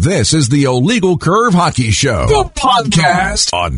This is the Illegal Curve Hockey Show, the podcast on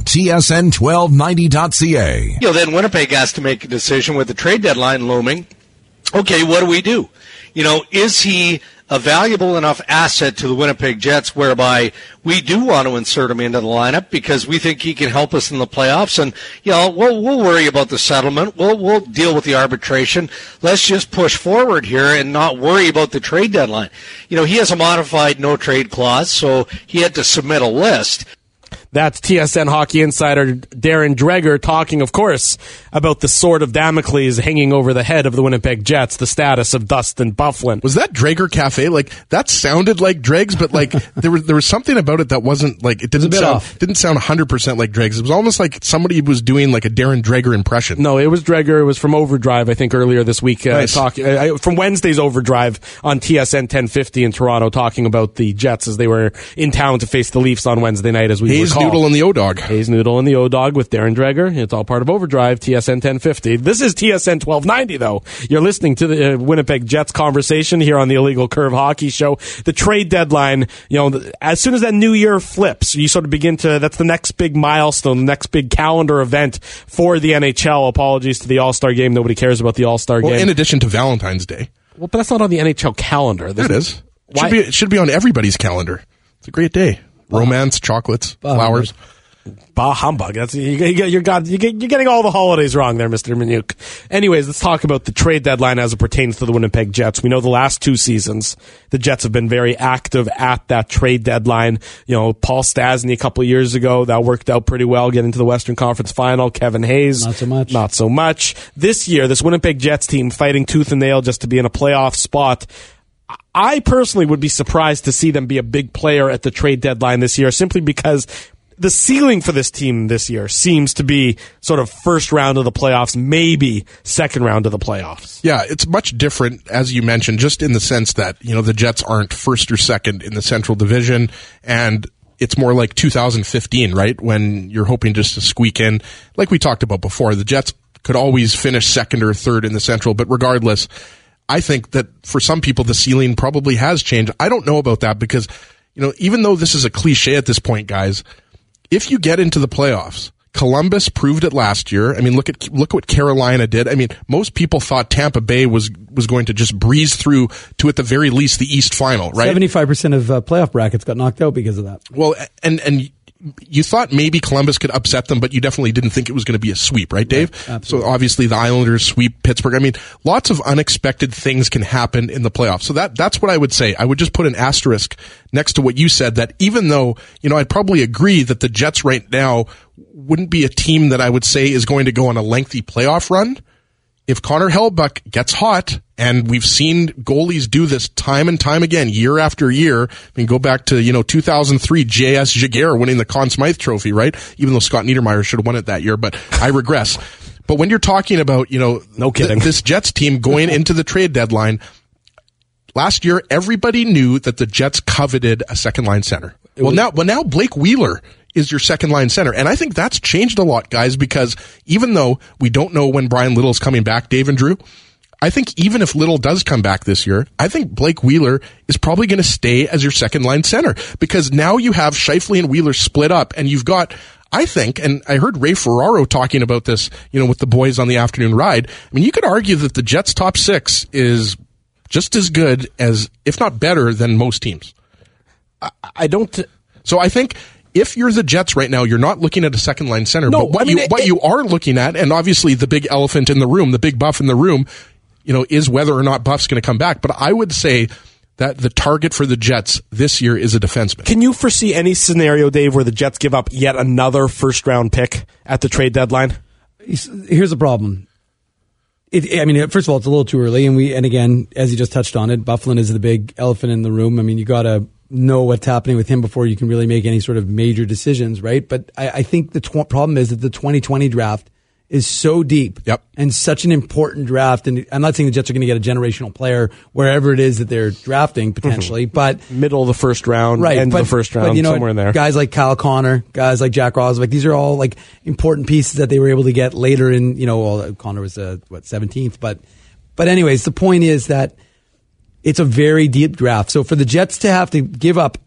TSN1290.ca. Then Winnipeg has to make a decision with the trade deadline looming. Okay, what do we do? Is he a valuable enough asset to the Winnipeg Jets whereby we do want to insert him into the lineup because we think he can help us in the playoffs? And, we'll worry about the settlement. We'll deal with the arbitration. Let's just push forward here and not worry about the trade deadline. He has a modified no trade clause, so he had to submit a list. That's TSN hockey insider Darren Dreger talking, of course, about the sword of Damocles hanging over the head of the Winnipeg Jets, the status of Dustin Byfuglien. Was that Dreger Cafe? That sounded like Dregs, but there was something about it that wasn't it didn't sound 100% like Dregs. It was almost like somebody was doing a Darren Dreger impression. No, it was Dreger. It was from Overdrive, I think, earlier this week. Nice. From Wednesday's Overdrive on TSN 1050 in Toronto, talking about the Jets as they were in town to face the Leafs on Wednesday night, as we recall. Noodle and the O-Dog. Hayes Noodle and the O-Dog with Darren Dreger. It's all part of Overdrive, TSN 1050. This is TSN 1290, though. You're listening to the Winnipeg Jets conversation here on the Illegal Curve Hockey Show. The trade deadline, as soon as that new year flips, you sort of begin to, that's the next big milestone, the next big calendar event for the NHL. Apologies to the All-Star game. Nobody cares about the All-Star game. In addition to Valentine's Day. Well, but that's not on the NHL calendar. It is. It should be on everybody's calendar. It's a great day. Romance, chocolates, flowers. Bah humbug. You're getting all the holidays wrong there, Mr. Minuk. Anyways, let's talk about the trade deadline as it pertains to the Winnipeg Jets. We know the last two seasons, the Jets have been very active at that trade deadline. Paul Stastny a couple of years ago, that worked out pretty well, getting to the Western Conference Final. Kevin Hayes, not so much. This year, this Winnipeg Jets team fighting tooth and nail just to be in a playoff spot. I personally would be surprised to see them be a big player at the trade deadline this year, simply because the ceiling for this team this year seems to be sort of first round of the playoffs, maybe second round of the playoffs. Yeah, it's much different, as you mentioned, just in the sense that, the Jets aren't first or second in the Central Division, and it's more like 2015, right? When you're hoping just to squeak in. Like we talked about before, the Jets could always finish second or third in the Central, but regardless, I think that for some people, the ceiling probably has changed. I don't know about that because, even though this is a cliche at this point, guys, if you get into the playoffs, Columbus proved it last year. I mean, look what Carolina did. I mean, most people thought Tampa Bay was going to just breeze through to, at the very least, the East Final, right? 75% of playoff brackets got knocked out because of that. Well, and you thought maybe Columbus could upset them, but you definitely didn't think it was going to be a sweep, right, Dave? Right, so obviously the Islanders sweep Pittsburgh. I mean, lots of unexpected things can happen in the playoffs. So that's what I would say. I would just put an asterisk next to what you said, that even though, I'd probably agree that the Jets right now wouldn't be a team that I would say is going to go on a lengthy playoff run. If Connor Hellebuyck gets hot, and we've seen goalies do this time and time again, year after year. I mean, go back to, 2003, J.S. Jaguar winning the Conn Smythe Trophy, right? Even though Scott Niedermayer should have won it that year, but I regress. But when you're talking about, no kidding, this Jets team going into the trade deadline, last year, everybody knew that the Jets coveted a second-line center. Now Blake Wheeler is your second-line center. And I think that's changed a lot, guys, because even though we don't know when Brian Little's coming back, Dave and Drew, I think even if Little does come back this year, I think Blake Wheeler is probably going to stay as your second-line center, because now you have Scheifele and Wheeler split up, and you've got, I think, and I heard Ray Ferraro talking about this, with the boys on the afternoon ride. I mean, you could argue that the Jets' top six is just as good as, if not better than most teams. So I think if you're the Jets right now, you're not looking at a second-line center. No, but what you are looking at, and obviously the big elephant in the room, the big buff in the room, is whether or not Buff's going to come back. But I would say that the target for the Jets this year is a defenseman. Can you foresee any scenario, Dave, where the Jets give up yet another first-round pick at the trade deadline? Here's the problem. First of all, it's a little too early, and again, as you just touched on it, Byfuglien is the big elephant in the room. I mean, you got to know what's happening with him before you can really make any sort of major decisions, right? But I think the problem is that the 2020 draft is so deep, and such an important draft. And I'm not saying the Jets are going to get a generational player wherever it is that they're drafting potentially, but middle of the first round, right? End of the first round, somewhere in there. Guys like Kyle Connor, guys like Jack Roslovic, these are all like important pieces that they were able to get later in. Connor was 17th, but anyways, the point is that it's a very deep draft. So for the Jets to have to give up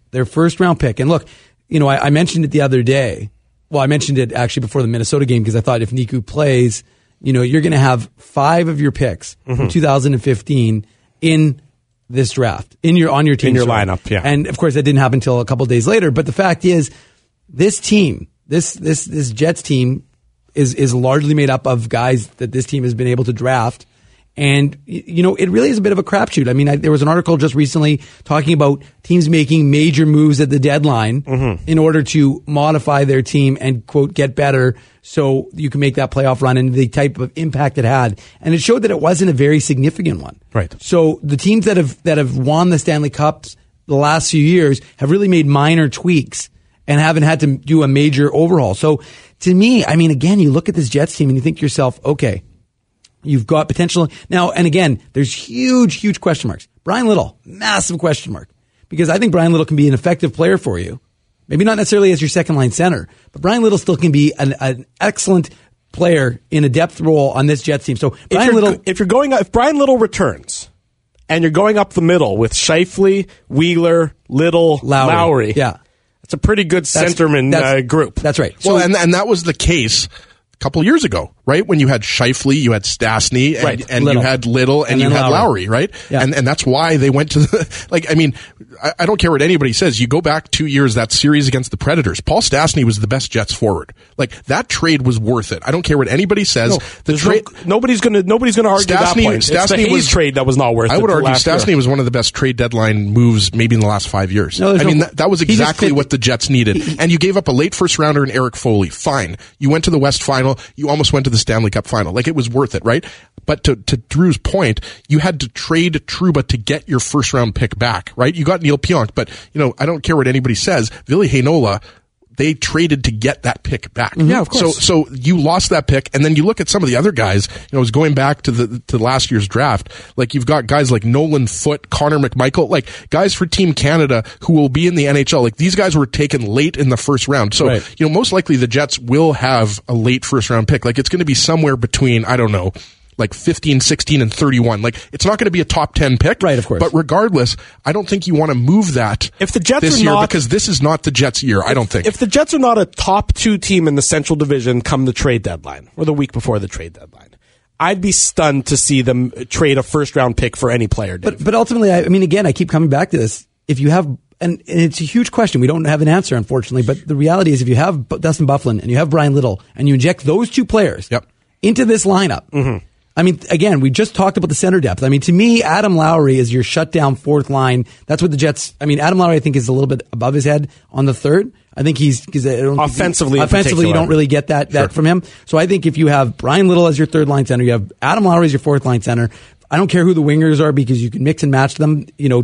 their first round pick. And look, I mentioned it the other day. Well, I mentioned it actually before the Minnesota game because I thought if Niku plays, you're going to have 5 of your picks from 2015 in this draft on your team, in your lineup. Yeah, and of course that didn't happen until a couple of days later. But the fact is, this team, this Jets team, is largely made up of guys that this team has been able to draft. And, it really is a bit of a crapshoot. I mean, there was an article just recently talking about teams making major moves at the deadline in order to modify their team and, quote, get better so you can make that playoff run and the type of impact it had. And it showed that it wasn't a very significant one. Right. So the teams that have won the Stanley Cups the last few years have really made minor tweaks and haven't had to do a major overhaul. So to me, I mean, again, you look at this Jets team and you think to yourself, okay, you've got potential. Now, and again, there's huge question marks. Brian Little, massive question mark. Because I think Brian Little can be an effective player for you. Maybe not necessarily as your second line center, but Brian Little still can be an excellent player in a depth role on this Jets team. So if Brian Little returns and you're going up the middle with Scheifele, Wheeler, Little, Lowry. Yeah. It's a pretty good centerman group. That's right. Well, and that was the case a couple years ago, right? When you had Scheifele, you had Stastny, and you had Little, and you had Lowry, right? Yeah. And that's why they went to the, I don't care what anybody says. You go back 2 years, that series against the Predators. Paul Stastny was the best Jets forward. That trade was worth it. I don't care what anybody says. Nobody's gonna argue that point. It's the Hayes trade that was not worth it. I would argue Stastny was one of the best trade deadline moves maybe in the last 5 years. That was exactly what the Jets needed. And you gave up a late first rounder in Eric Foley. Fine. You went to the West Final. You almost went to the Stanley Cup final. It was worth it, right? But to Drew's point, you had to trade Trouba to get your first round pick back, right? You got Neil Pionk, but, I don't care what anybody says. Ville Heinola, they traded to get that pick back. Yeah, of course. So you lost that pick, and then you look at some of the other guys. It was going back to last year's draft. You've got guys like Nolan Foote, Connor McMichael, guys for Team Canada who will be in the NHL. These guys were taken late in the first round. So right. Most likely the Jets will have a late first round pick. It's going to be somewhere between 15, 16, and 31. It's not going to be a top 10 pick. Right, of course. But regardless, I don't think you want to move that if the Jets this are year not, because this is not the Jets' year, I don't think. If the Jets are not a top 2 team in the Central Division come the trade deadline, or the week before the trade deadline, I'd be stunned to see them trade a first-round pick for any player, Dave. But ultimately, again, I keep coming back to this. If you have, and it's a huge question, we don't have an answer, unfortunately, but the reality is if you have Dustin Byfuglien and you have Brian Little, and you inject those 2 players into this lineup, again, we just talked about the center depth. To me, Adam Lowry is your shutdown fourth line. That's what the Jets, Adam Lowry, I think, is a little bit above his head on the third. I think offensively, you don't really get that from him. So I think if you have Brian Little as your third line center, you have Adam Lowry as your fourth line center. I don't care who the wingers are because you can mix and match them,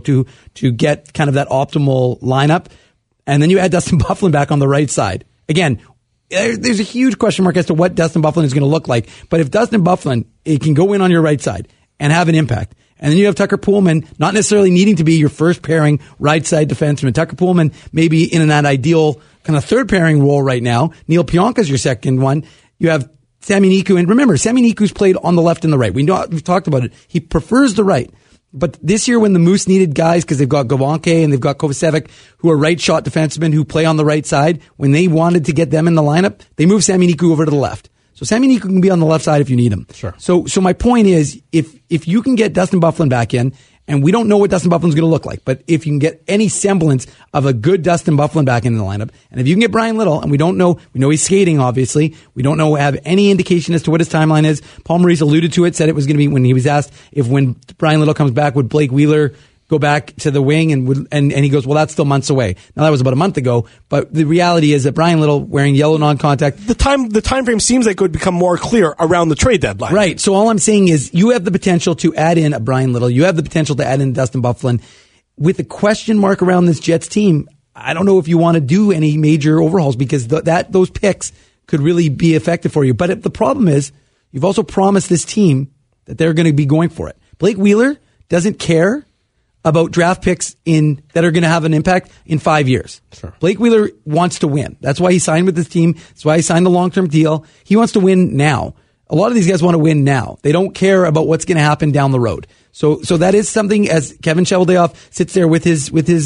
to get kind of that optimal lineup. And then you add Dustin Byfuglien back on the right side. Again, there's a huge question mark as to what Dustin Byfuglien is going to look like. But if Dustin Byfuglien, it can go in on your right side and have an impact. And then you have Tucker Poolman, not necessarily needing to be your first pairing right side defenseman. Tucker Poolman maybe in that ideal kind of third pairing role right now. Neil Pionk is your second one. You have Sami Niku. And remember, Sami Niku's played on the left and the right. We've talked about it. He prefers the right. But this year when the Moose needed guys, because they've got Gawanke and they've got Kovacevic, who are right shot defensemen who play on the right side, when they wanted to get them in the lineup, they moved Sami Niku over to the left. So Sami Niku can be on the left side if you need him. Sure. So my point is, if you can get Dustin Byfuglien back in, and we don't know what Dustin Byfuglien's going to look like, but if you can get any semblance of a good Dustin Byfuglien back in the lineup, and if you can get Brian Little, and we know he's skating, obviously, we don't have any indication as to what his timeline is. Paul Maurice alluded to it, said it was going to be when he was asked when Brian Little comes back, would Blake Wheeler go back to the wing, and he goes, well, that's still months away. Now that was about a month ago, but the reality is that Brian Little wearing yellow non-contact. The time frame seems like it would become more clear around the trade deadline. Right. So all I'm saying is you have the potential to add in a Brian Little. You have the potential to add in Dustin Byfuglien. With a question mark around this Jets team, I don't know if you want to do any major overhauls because those picks could really be effective for you. But the problem is you've also promised this team that they're going to be going for it. Blake Wheeler doesn't care about draft picks that are going to have an impact in 5 years. Sure. Blake Wheeler wants to win. That's why he signed with this team. That's why he signed the long-term deal. He wants to win now. A lot of these guys want to win now. They don't care about what's going to happen down the road. So that is something, as Kevin Cheveldayoff sits there with his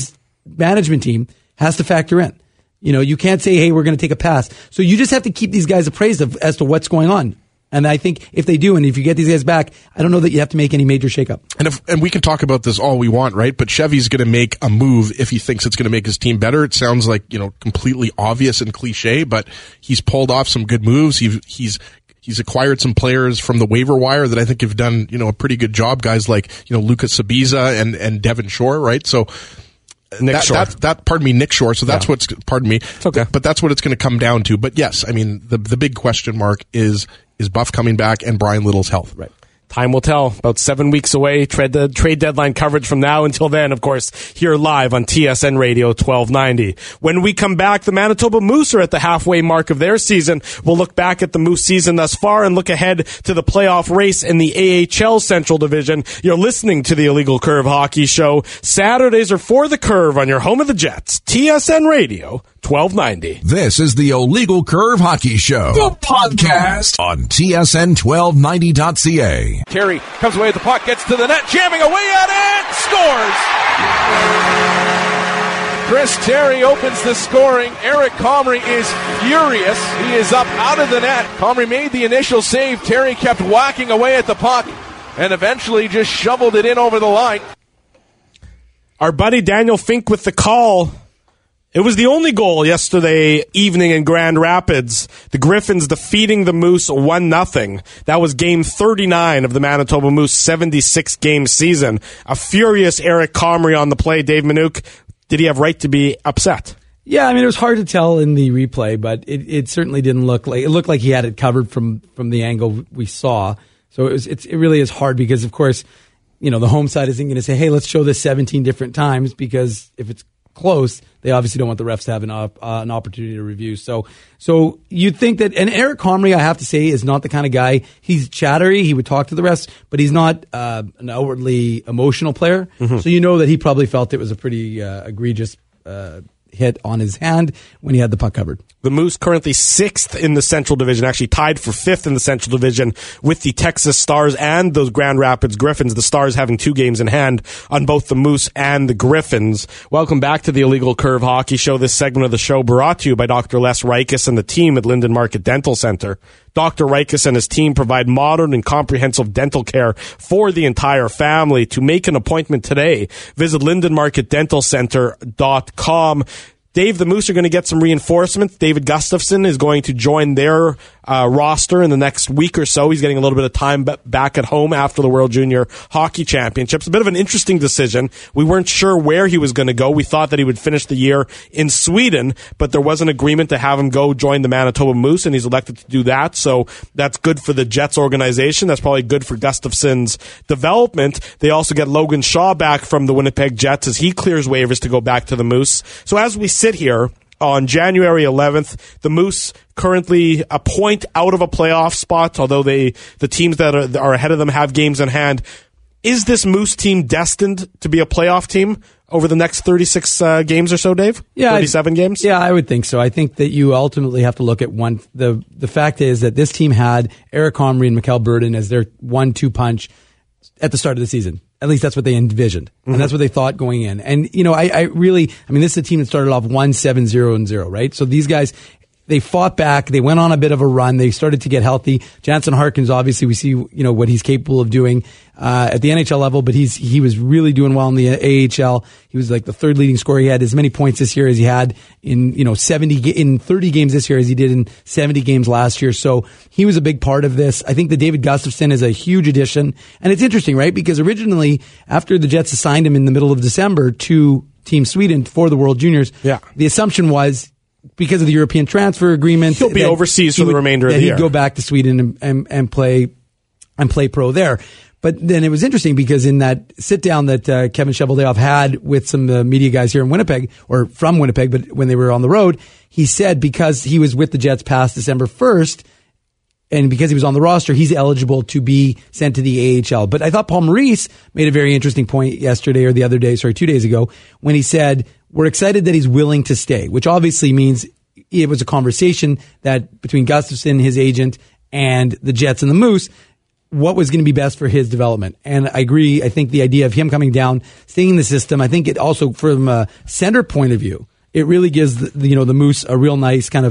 management team has to factor in. You can't say, hey, we're going to take a pass. So you just have to keep these guys appraised as to what's going on. And I think if they do, and if you get these guys back, I don't know that you have to make any major shakeup. And we can talk about this all we want, right? But Chevy's going to make a move if he thinks it's going to make his team better. It sounds like, completely obvious and cliche, but he's pulled off some good moves. He's acquired some players from the waiver wire that I think have done, a pretty good job. Guys like, Lucas Sabiza and Devin Shore, right? So Nick Shore. Nick Shore. So that's It's okay. But that's what it's going to come down to. But yes, I mean, the big question mark is Buff coming back and Brian Little's health. Right. Time will tell. About 7 weeks away. The trade deadline coverage from now until then, of course, here live on TSN Radio 1290. When we come back, the Manitoba Moose are at the halfway mark of their season. We'll look back at the Moose season thus far and look ahead to the playoff race in the AHL Central Division. You're listening to the Illegal Curve Hockey Show. Saturdays are for the Curve on your home of the Jets. TSN Radio 1290. This is the Illegal Curve Hockey Show, the podcast on TSN1290.ca. Terry comes away with the puck, gets to the net, jamming away at it, scores! Chris Terry opens the scoring. Eric Comrie is furious. He is up out of the net. Comrie made the initial save. Terry kept whacking away at the puck and eventually just shoveled it in over the line. Our buddy Daniel Fink with the call. It was the only goal yesterday evening in Grand Rapids. The Griffins defeating the Moose 1-0. That was game 39 of the Manitoba Moose 76-game season. A furious Eric Comrie on the play. Dave Minuk, did he have right to be upset? Yeah, I mean, it was hard to tell in the replay, but it certainly didn't look like it looked like he had it covered from the angle we saw. So it really is hard because, of course, the home side isn't going to say, hey, let's show this 17 different times, because if it's close, they obviously don't want the refs to have an opportunity to review. So you'd think that, and Eric Comrie, I have to say, is not the kind of guy. He's chattery. He would talk to the refs, but he's not an outwardly emotional player. Mm-hmm. So that he probably felt it was a pretty egregious hit on his hand when he had the puck covered. The Moose currently 6th in the Central Division, actually tied for 5th in the Central Division with the Texas Stars and those Grand Rapids Griffins. The Stars having 2 games in hand on both the Moose and the Griffins. Welcome back to the Illegal Curve Hockey Show. This segment of the show brought to you by Dr. Les Reiches and the team at Linden Market Dental Center. Dr. Reiches and his team provide modern and comprehensive dental care for the entire family. To make an appointment today, visit lindenmarketdentalcenter.com. Dave, the Moose are going to get some reinforcements. David Gustafson is going to join their roster in the next week or so. He's getting a little bit of time back at home after the World Junior Hockey Championships. A bit of an interesting decision. We weren't sure where he was going to go. We thought that he would finish the year in Sweden, but there was an agreement to have him go join the Manitoba Moose, and he's elected to do that. So that's good for the Jets organization. That's probably good for Gustafson's development. They also get Logan Shaw back from the Winnipeg Jets as he clears waivers to go back to the Moose. So as we sit here on January 11th, the Moose currently a point out of a playoff spot, although the teams that are ahead of them have games in hand. Is this Moose team destined to be a playoff team over the next 36 games or so, Dave? Yeah, 37 games? Yeah, I would think so. I think that you ultimately have to look at the fact is that this team had Eric Comrie and Mikkel Burden as their 1-2 punch at the start of the season. At least that's what they envisioned. Mm-hmm. And that's what they thought going in. And, this is a team that started off 1-7-0-0, right? So these guys, they fought back. They went on a bit of a run. They started to get healthy. Jansen Harkins, obviously, we see, what he's capable of doing, at the NHL level, but he was really doing well in the AHL. He was like the 3rd leading scorer. He had as many points this year as he had in 30 games this year as he did in 70 games last year. So he was a big part of this. I think that David Gustafson is a huge addition. And it's interesting, right? Because originally, after the Jets assigned him in the middle of December to Team Sweden for the World Juniors, the assumption was, because of the European transfer agreement, he'll be overseas for the remainder of the year. He'd go back to Sweden and play pro there. But then it was interesting because in that sit down that Kevin Cheveldayoff had with some media guys here in Winnipeg, or from Winnipeg, but when they were on the road, he said because he was with the Jets past December 1st, and because he was on the roster, he's eligible to be sent to the AHL. But I thought Paul Maurice made a very interesting point yesterday, or the other day, 2 days ago, when he said, we're excited that he's willing to stay, which obviously means it was a conversation that between Gustafson, his agent, and the Jets and the Moose. what was going to be best for his development. And I agree. I think the idea of him coming down, staying in the system, I think it also, from a center point of view, it really gives the Moose a real nice kind of.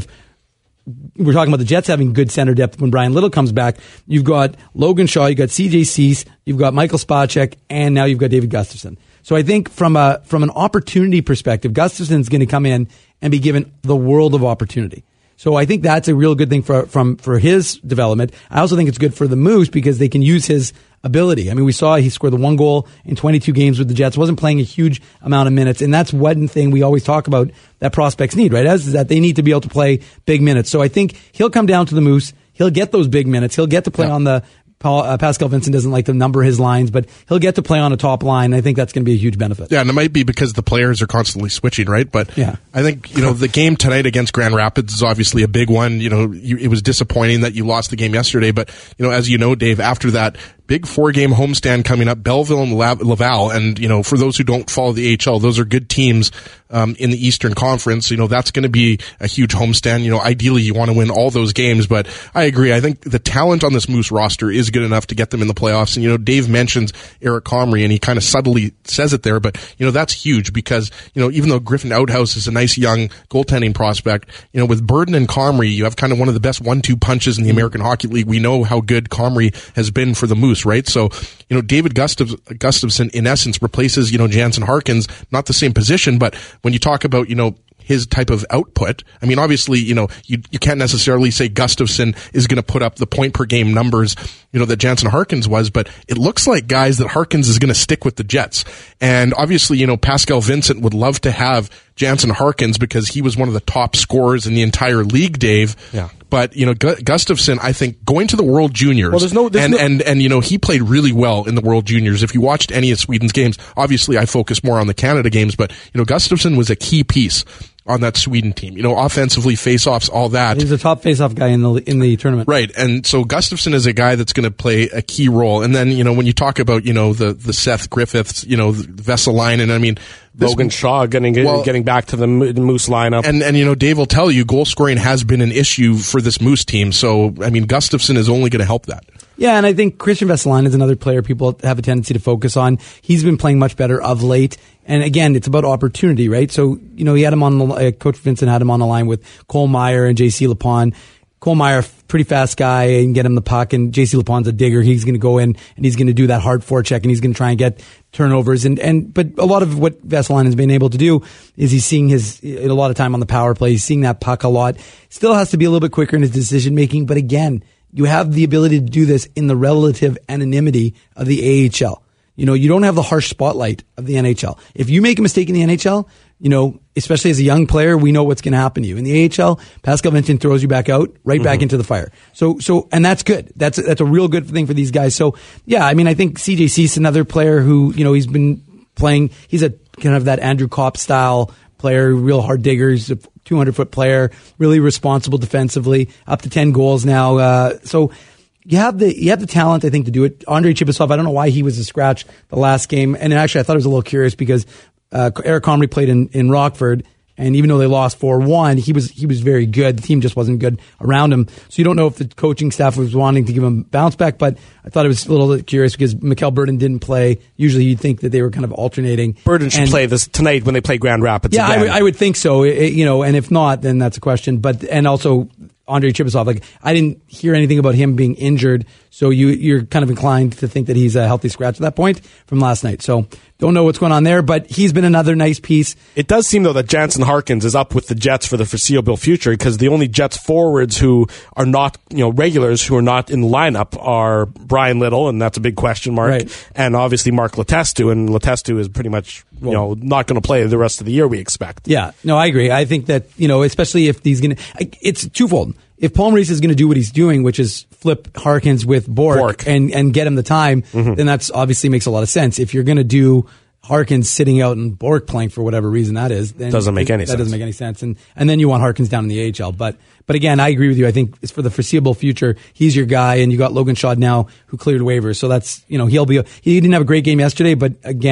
We're talking about the Jets having good center depth when Brian Little comes back. You've got Logan Shaw, you've got CJ Cease, you've got Michael Spacek, and now you've got David Gustafsson. So I think from an opportunity perspective, Gustafsson's going to come in and be given the world of opportunity. So I think that's a real good thing for his development. I also think it's good for the Moose because they can use his ability. I mean, we saw he scored the 1 goal in 22 games with the Jets, wasn't playing a huge amount of minutes, and that's one thing we always talk about that prospects need, right? Is that they need to be able to play big minutes. So I think he'll come down to the Moose. He'll get those big minutes. He'll get to play on the Pascal Vincent doesn't like to number his lines, but he'll get to play on a top line. I think that's going to be a huge benefit. Yeah, and it might be because the players are constantly switching, right? But yeah. I think, the game tonight against Grand Rapids is obviously a big one. It was disappointing that you lost the game yesterday, but, as you know, Dave, after that big 4-game homestand coming up, Belleville and Laval, and, for those who don't follow the AHL, those are good teams in the Eastern Conference. That's going to be a huge homestand. Ideally you want to win all those games, but I agree. I think the talent on this Moose roster is good enough to get them in the playoffs. And, Dave mentions Eric Comrie, and he kind of subtly says it there, but, that's huge because, even though Griffin Outhouse is a nice young goaltending prospect, with Burden and Comrie, you have kind of one of the best 1-2 punches in the American Hockey League. We know how good Comrie has been for the Moose, right? So, David Gustafsson, in essence, replaces, Jansen Harkins, not the same position, but when you talk about, his type of output, I mean, obviously, you can't necessarily say Gustafsson is going to put up the point per game numbers, that Jansen Harkins was, but it looks like, guys, that Harkins is going to stick with the Jets. And obviously, Pascal Vincent would love to have Jansen Harkins because he was one of the top scorers in the entire league, Dave. Yeah. But, Gustafsson, I think, going to the World Juniors, well, and he played really well in the World Juniors. If you watched any of Sweden's games, obviously I focus more on the Canada games, but, Gustafsson was a key piece on that Sweden team. Offensively, face-offs, all that. He's a top face-off guy in the tournament. Right. And so Gustafsson is a guy that's going to play a key role. And then, when you talk about, the Seth Griffiths, Vesalainen, I mean, Logan Shaw getting back to the Moose lineup. And Dave will tell you goal scoring has been an issue for this Moose team. So, I mean, Gustafsson is only going to help that. Yeah, and I think Christian Vesalainen is another player people have a tendency to focus on. He's been playing much better of late. And again, it's about opportunity, right? So, he had him on Coach Vincent had him on the line with Cole Meyer and JC Lepon. Cole Meyer, pretty fast guy, and get him the puck, and JC Lepon's a digger. He's going to go in and he's going to do that hard forecheck, and he's going to try and get turnovers. But a lot of what Vesalainen has been able to do is he's seeing a lot of time on the power play. He's seeing that puck a lot. Still has to be a little bit quicker in his decision making, but again, you have the ability to do this in the relative anonymity of the AHL. You don't have the harsh spotlight of the NHL. If you make a mistake in the NHL, especially as a young player, we know what's going to happen to you. In the AHL, Pascal Vincent throws you back out, back into the fire. So, and that's good. That's a real good thing for these guys. So, yeah, I mean, I think CJ Cease, another player who, he's been playing, he's a kind of that Andrew Kopp style player, real hard digger. He's a 200-foot player, really responsible defensively, up to 10 goals now. So, you have the talent, I think, to do it. Andrei Chibisov, I don't know why he was a scratch the last game. And actually, I thought it was a little curious because Eric Comrie played in Rockford, and even though they lost 4-1, he was very good. The team just wasn't good around him. So you don't know if the coaching staff was wanting to give him a bounce back, but I thought it was a little bit curious because Mikkel Burden didn't play. Usually you'd think that they were kind of alternating. Burden should play this tonight when they play Grand Rapids again. Yeah, I would think so. And if not, then that's a question. And also Andrei Chibisov, I didn't hear anything about him being injured, so you're kind of inclined to think that he's a healthy scratch at that point from last night. So don't know what's going on there, but he's been another nice piece. It does seem, though, that Jansen Harkins is up with the Jets for the foreseeable future because the only Jets forwards who are not, regulars who are not in the lineup are Brian Little, and that's a big question mark, right, and obviously Mark Letestu, and Letestu is pretty much, not going to play the rest of the year, we expect. Yeah, no, I agree. I think that, especially if he's going to, it's twofold. If Paul Maurice is going to do what he's doing, which is flip Harkins with Bork. And get him the time, then that's obviously makes a lot of sense. If you're going to do Harkins sitting out and Bork playing for whatever reason that is, then doesn't make any sense. That doesn't make any sense. And then you want Harkins down in the AHL. But again, I agree with you. I think it's for the foreseeable future. He's your guy, and you got Logan Shaw now who cleared waivers. So that's, he didn't have a great game yesterday, but again,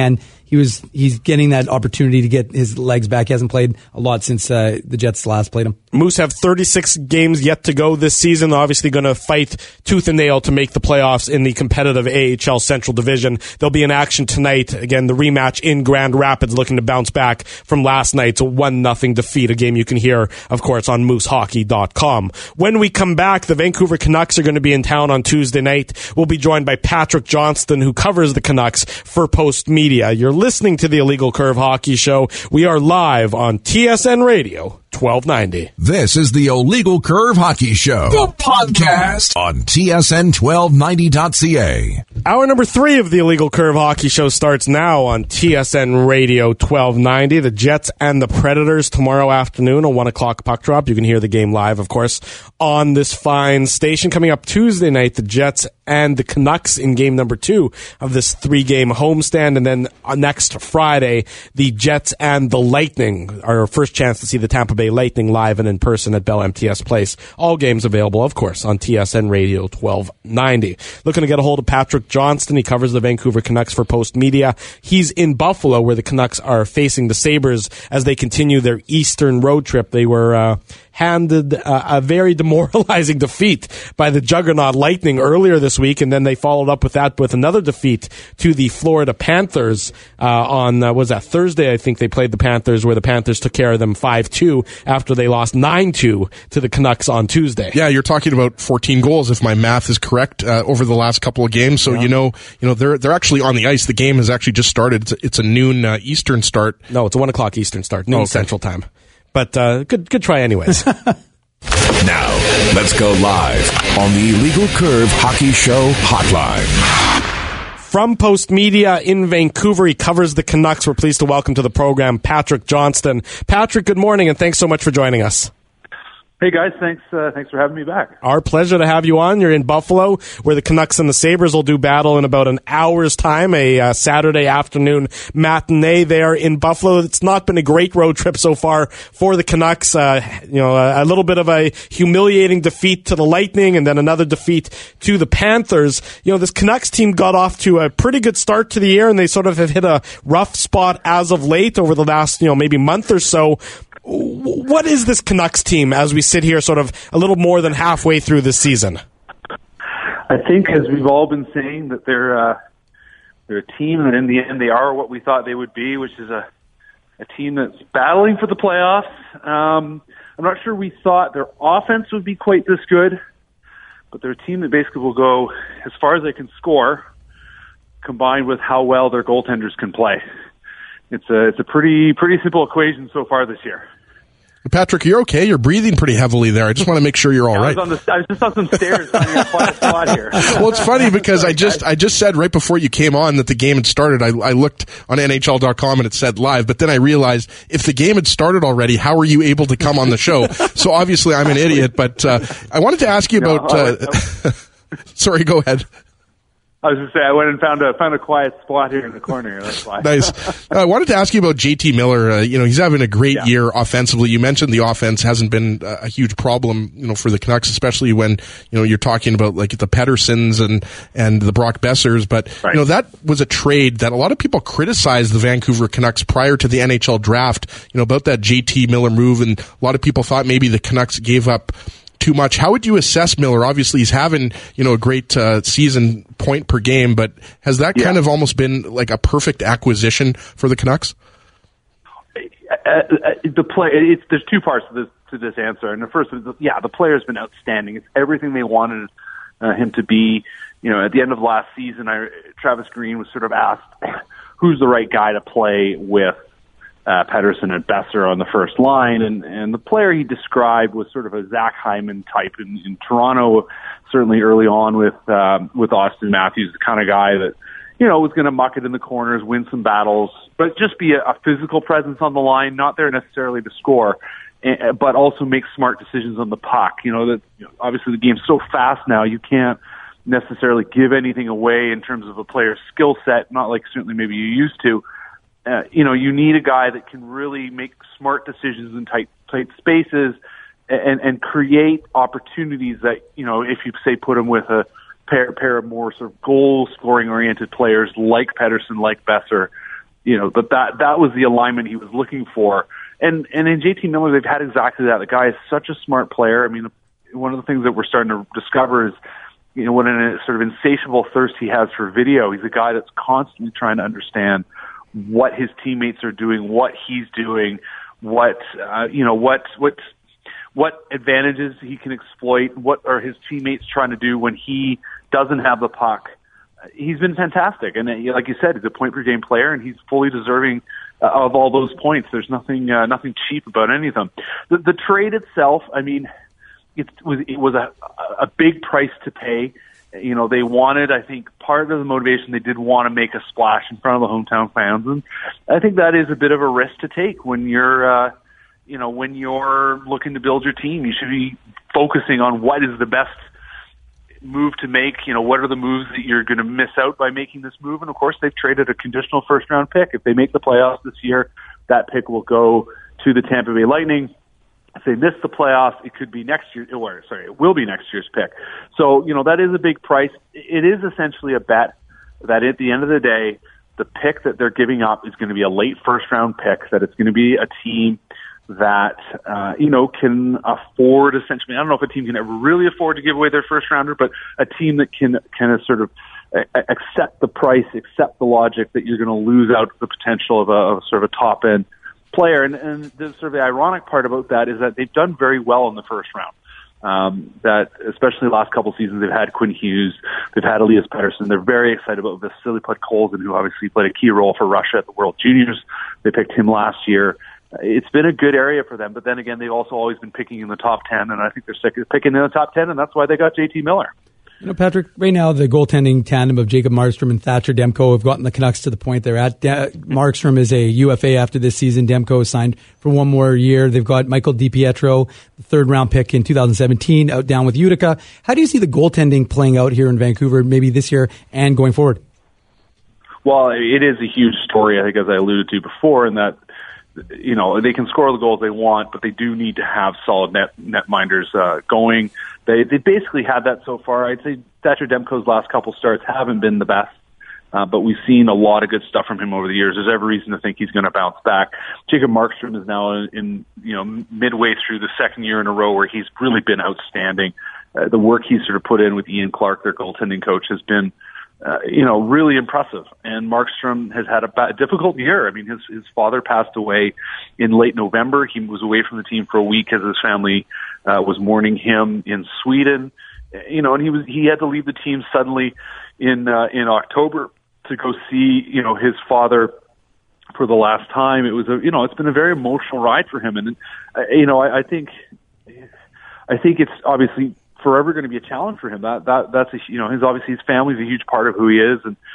he's getting that opportunity to get his legs back. He hasn't played a lot since the Jets last played him. Moose have 36 games yet to go this season. They're obviously going to fight tooth and nail to make the playoffs in the competitive AHL Central Division. They'll be in action tonight. Again, the rematch in Grand Rapids, looking to bounce back from last night's 1-0 defeat, a game you can hear, of course, on moosehockey.com. When we come back, the Vancouver Canucks are going to be in town on Tuesday night. We'll be joined by Patrick Johnston, who covers the Canucks for Post Media. You're listening to the Illegal Curve Hockey Show. We are live on TSN Radio 1290. This is the Illegal Curve Hockey Show, the podcast on TSN1290.ca. Hour number 3 of the Illegal Curve Hockey Show starts now on TSN Radio 1290. The Jets and the Predators tomorrow afternoon, a 1 o'clock puck drop. You can hear the game live, of course, on this fine station. Coming up Tuesday night, the Jets and the Canucks in game number 2 of this 3-game homestand. And then next Friday, the Jets and the Lightning, our first chance to see the Tampa Bay Lightning live and in person at Bell MTS Place. All games available, of course, on TSN Radio 1290. Looking to get a hold of Patrick Johnston. He covers the Vancouver Canucks for Post Media. He's in Buffalo, where the Canucks are facing the Sabres as they continue their Eastern road trip. They were handed a very demoralizing defeat by the juggernaut Lightning earlier this week, and then they followed up with that with another defeat to the Florida Panthers on was that Thursday? I think they played the Panthers, where the Panthers took care of them 5-2 after they lost 9-2 to the Canucks on Tuesday. Yeah, you're talking about 14 goals, if my math is correct, over the last couple of games. So you know they're actually on the ice. The game has actually just started. It's a noon Eastern start. No, it's a 1 o'clock Eastern start, noon Central Time. But good try anyways. Now, let's go live on the Illegal Curve Hockey Show hotline. From Post Media in Vancouver, he covers the Canucks. We're pleased to welcome to the program Patrick Johnston. Patrick, good morning, and thanks so much for joining us. Hey guys, thanks for having me back. Our pleasure to have you on. You're in Buffalo, where the Canucks and the Sabres will do battle in about an hour's time, a Saturday afternoon matinee there in Buffalo. It's not been a great road trip so far for the Canucks. A little bit of a humiliating defeat to the Lightning, and then another defeat to the Panthers. This Canucks team got off to a pretty good start to the year, and they sort of have hit a rough spot as of late over the last, maybe month or so. What is this Canucks team as we sit here sort of a little more than halfway through this season? I think, as we've all been saying, that they're a team that in the end they are what we thought they would be, which is a team that's battling for the playoffs. I'm not sure we thought their offense would be quite this good, but they're a team that basically will go as far as they can score, combined with how well their goaltenders can play. It's a pretty simple equation so far this year. Patrick, you're okay. You're breathing pretty heavily there. I just want to make sure you're all right. I was just on some stairs finding a quiet spot here. Well, it's funny because I just said right before you came on that the game had started. I looked on NHL.com and it said live, but then I realized if the game had started already, how are you able to come on the show? So obviously I'm an idiot, but I wanted to ask you about... Sorry, go ahead. I was going to say, I went and found a quiet spot here in the corner. That's why. Nice. I wanted to ask you about JT Miller. He's having a great year offensively. You mentioned the offense hasn't been a huge problem, for the Canucks, especially when, you're talking about like the Petterssons and the Brock Bessers. But, right. That was a trade that a lot of people criticized the Vancouver Canucks prior to the NHL draft, about that JT Miller move. And a lot of people thought maybe the Canucks gave up too much. How would you assess Miller? Obviously, he's having, a great season point per game, but has that kind of almost been like a perfect acquisition for the Canucks? There's two parts to this answer. And the first is, the player's been outstanding. It's everything they wanted him to be. At the end of last season, Travis Green was sort of asked, who's the right guy to play with Pettersson and Besser on the first line, and the player he described was sort of a Zach Hyman type in Toronto, certainly early on with Austin Matthews, the kind of guy that, was going to muck it in the corners, win some battles, but just be a physical presence on the line, not there necessarily to score, but also make smart decisions on the puck. Obviously the game's so fast now, you can't necessarily give anything away in terms of a player's skill set, not like certainly maybe you used to. You need a guy that can really make smart decisions in tight spaces and create opportunities that, if you say put him with a pair of more sort of goal scoring oriented players like Pettersson, like Besser, but that was the alignment he was looking for. And in JT Miller, they've had exactly that. The guy is such a smart player. I mean, one of the things that we're starting to discover is, what a sort of insatiable thirst he has for video. He's a guy that's constantly trying to understand what his teammates are doing, what he's doing, what advantages he can exploit, what are his teammates trying to do when he doesn't have the puck. He's been fantastic, and like you said, he's a point-per-game player, and he's fully deserving of all those points. There's nothing cheap about any of them. The trade itself, I mean, it was a big price to pay. They wanted, I think, part of the motivation, they did want to make a splash in front of the hometown fans, and I think that is a bit of a risk to take when you're looking to build your team. You should be focusing on what is the best move to make. What are the moves that you're going to miss out by making this move? And of course, they've traded a conditional first-round pick. If they make the playoffs this year, that pick will go to the Tampa Bay Lightning. If they miss the playoffs, it could be it will be next year's pick. So, that is a big price. It is essentially a bet that at the end of the day, the pick that they're giving up is going to be a late first-round pick, that it's going to be a team that, can afford, essentially, I don't know if a team can ever really afford to give away their first rounder, but a team that can sort of accept the price, accept the logic that you're going to lose out the potential of a sort of a top end player. And the sort of the ironic part about that is that they've done very well in the first round. That especially the last couple of seasons, they've had Quinn Hughes, they've had Elias Pettersson. They're very excited about Vasily Podkolzin, who obviously played a key role for Russia at the World Juniors. They picked him last year. It's been a good area for them, but then again, they've also always been picking in the top 10, and I think they're sick of picking in the top 10, and that's why they got JT Miller. Patrick, right now the goaltending tandem of Jacob Markstrom and Thatcher Demko have gotten the Canucks to the point they're at. Markstrom is a UFA after this season. Demko is signed for one more year. They've got Michael DiPietro, the third-round pick in 2017, out down with Utica. How do you see the goaltending playing out here in Vancouver, maybe this year and going forward? Well, it is a huge story, I think, as I alluded to before, in that they can score the goals they want, but they do need to have solid netminders going. They basically had that so far. I'd say Thatcher Demko's last couple starts haven't been the best, but we've seen a lot of good stuff from him over the years. There's every reason to think he's going to bounce back. Jacob Markstrom is now in midway through the second year in a row where he's really been outstanding. The work he's sort of put in with Ian Clark, their goaltending coach, has been really impressive. And Markstrom has had a difficult year. I mean, his father passed away in late November. He was away from the team for a week as his family was mourning him in Sweden. And he had to leave the team suddenly in October to go see his father for the last time. It was it's been a very emotional ride for him, and I think it's obviously forever going to be a challenge for him. That's his family's a huge part of who he is, and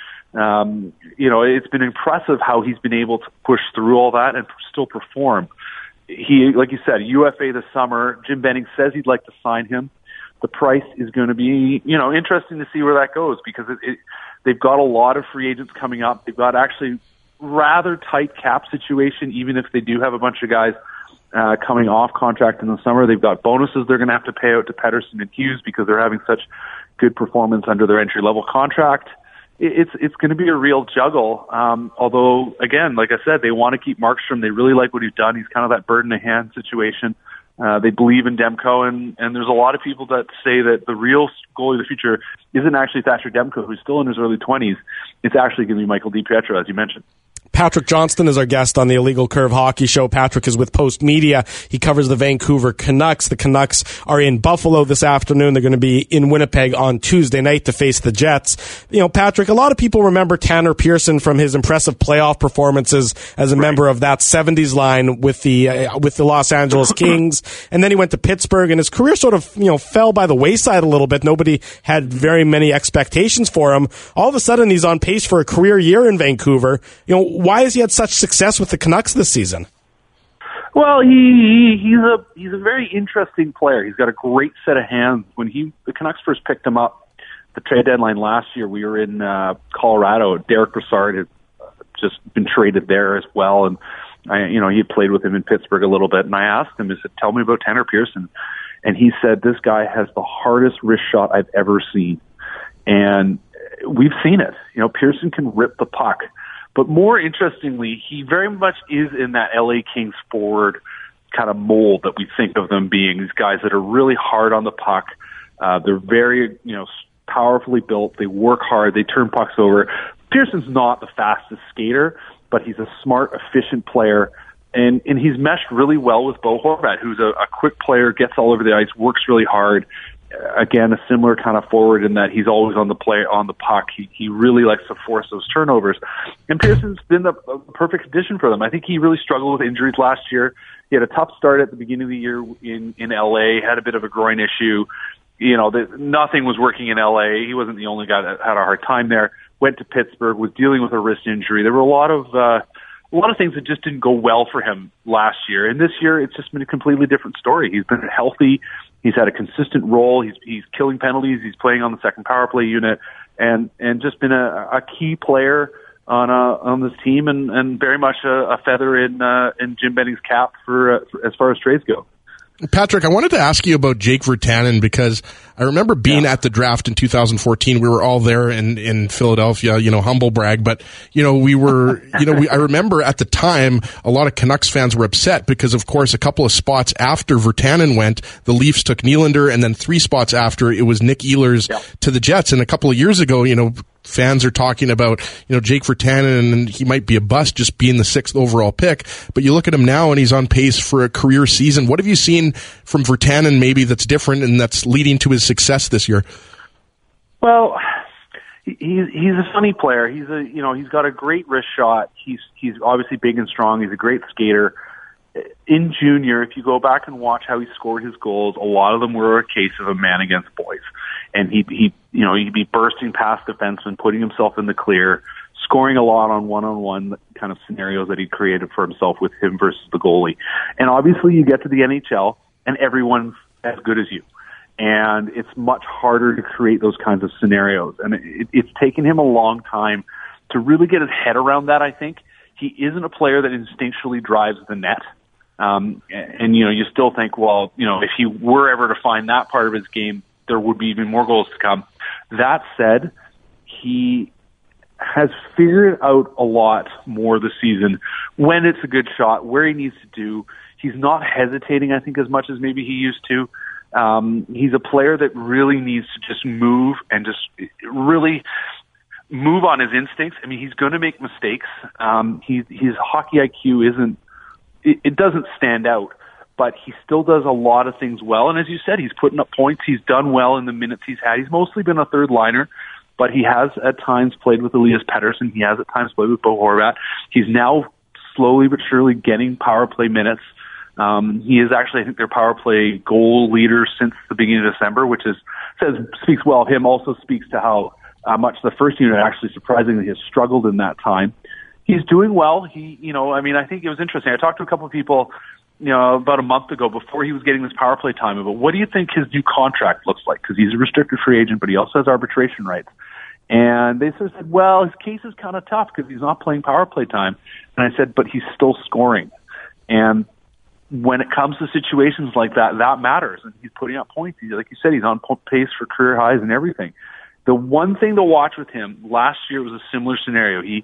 it's been impressive how he's been able to push through all that and still perform. He, like you said, UFA this summer. Jim Benning says he'd like to sign him. The price is going to be interesting to see where that goes, because they've got a lot of free agents coming up. They've got actually rather tight cap situation, even if they do have a bunch of guys coming off contract in the summer. They've got bonuses they're going to have to pay out to Pettersson and Hughes because they're having such good performance under their entry-level contract. It's going to be a real juggle. Although, again, like I said, they want to keep Markstrom. They really like what he's done. He's kind of that bird in the hand situation. They believe in Demko, and there's a lot of people that say that the real goalie of the future isn't actually Thatcher Demko, who's still in his early 20s. It's actually going to be Michael DiPietro, as you mentioned. Patrick Johnston is our guest on the Illegal Curve Hockey Show. Patrick is with Post Media. He covers the Vancouver Canucks. The Canucks are in Buffalo this afternoon. They're going to be in Winnipeg on Tuesday night to face the Jets. Patrick, a lot of people remember Tanner Pearson from his impressive playoff performances as a member of that 70s line with the Los Angeles Kings. And then he went to Pittsburgh, and his career sort of, fell by the wayside a little bit. Nobody had very many expectations for him. All of a sudden, he's on pace for a career year in Vancouver. Why has he had such success with the Canucks this season? Well, he's a very interesting player. He's got a great set of hands. When the Canucks first picked him up, the trade deadline last year, we were in Colorado. Derek Brassard had just been traded there as well, and he had played with him in Pittsburgh a little bit. And I asked him, I said, "Tell me about Tanner Pearson." And he said, "This guy has the hardest wrist shot I've ever seen," and we've seen it. Pearson can rip the puck. But more interestingly, he very much is in that LA Kings forward kind of mold that we think of them being. These guys that are really hard on the puck. They're very, powerfully built. They work hard. They turn pucks over. Pearson's not the fastest skater, but he's a smart, efficient player. And he's meshed really well with Bo Horvat, who's a quick player, gets all over the ice, works really hard. Again, a similar kind of forward in that he's always on the puck. He really likes to force those turnovers. And Pearson's been the perfect addition for them. I think he really struggled with injuries last year. He had a tough start at the beginning of the year in LA, had a bit of a groin issue. Nothing was working in LA. He wasn't the only guy that had a hard time there. Went to Pittsburgh, was dealing with a wrist injury. There were a lot of things that just didn't go well for him last year. And this year, it's just been a completely different story. He's been healthy. He's had a consistent role. He's killing penalties. He's playing on the second power play unit, and just been a key player on this team, and very much a feather in Jim Benning's cap for as far as trades go. Patrick, I wanted to ask you about Jake Virtanen because I remember being at the draft in 2014. We were all there in Philadelphia, humble brag, but, we were, I remember at the time, a lot of Canucks fans were upset because, of course, a couple of spots after Virtanen went, the Leafs took Nylander, and then 3 spots after, it was Nick Ehlers to the Jets. And a couple of years ago, fans are talking about, Jake Virtanen, and he might be a bust just being the 6th overall pick. But you look at him now, and he's on pace for a career season. What have you seen from Virtanen maybe that's different and that's leading to his success this year? Well, he's a funny player. He's got a great wrist shot. He's obviously big and strong. He's a great skater. In junior, if you go back and watch how he scored his goals, a lot of them were a case of a man against boys. And he'd be bursting past defensemen, putting himself in the clear, scoring a lot on one-on-one kind of scenarios that he created for himself with him versus the goalie. And obviously you get to the NHL and everyone's as good as you. And it's much harder to create those kinds of scenarios. And it's taken him a long time to really get his head around that, I think. He isn't a player that instinctually drives the net. And you still think, well, if he were ever to find that part of his game, there would be even more goals to come. That said, he has figured out a lot more this season when it's a good shot, where he needs to do. He's not hesitating, I think, as much as maybe he used to. He's a player that really needs to just move and just really move on his instincts. I mean, he's going to make mistakes. His hockey IQ it doesn't stand out, but he still does a lot of things well. And as you said, he's putting up points. He's done well in the minutes he's had. He's mostly been a third liner, but he has at times played with Elias Pettersson. He has at times played with Bo Horvat. He's now slowly but surely getting power play minutes. He is actually, I think, their power play goal leader since the beginning of December, which speaks well of him. Also speaks to how much the first unit actually surprisingly has struggled in that time. He's doing well. I think it was interesting. I talked to a couple of people, about a month ago before he was getting this power play time about what do you think his new contract looks like? Because he's a restricted free agent, but he also has arbitration rights. And they sort of said, well, his case is kind of tough because he's not playing power play time. And I said, but he's still scoring. And when it comes to situations like that, that matters. And he's putting up points. Like you said, he's on pace for career highs and everything. The one thing to watch with him last year was a similar scenario. He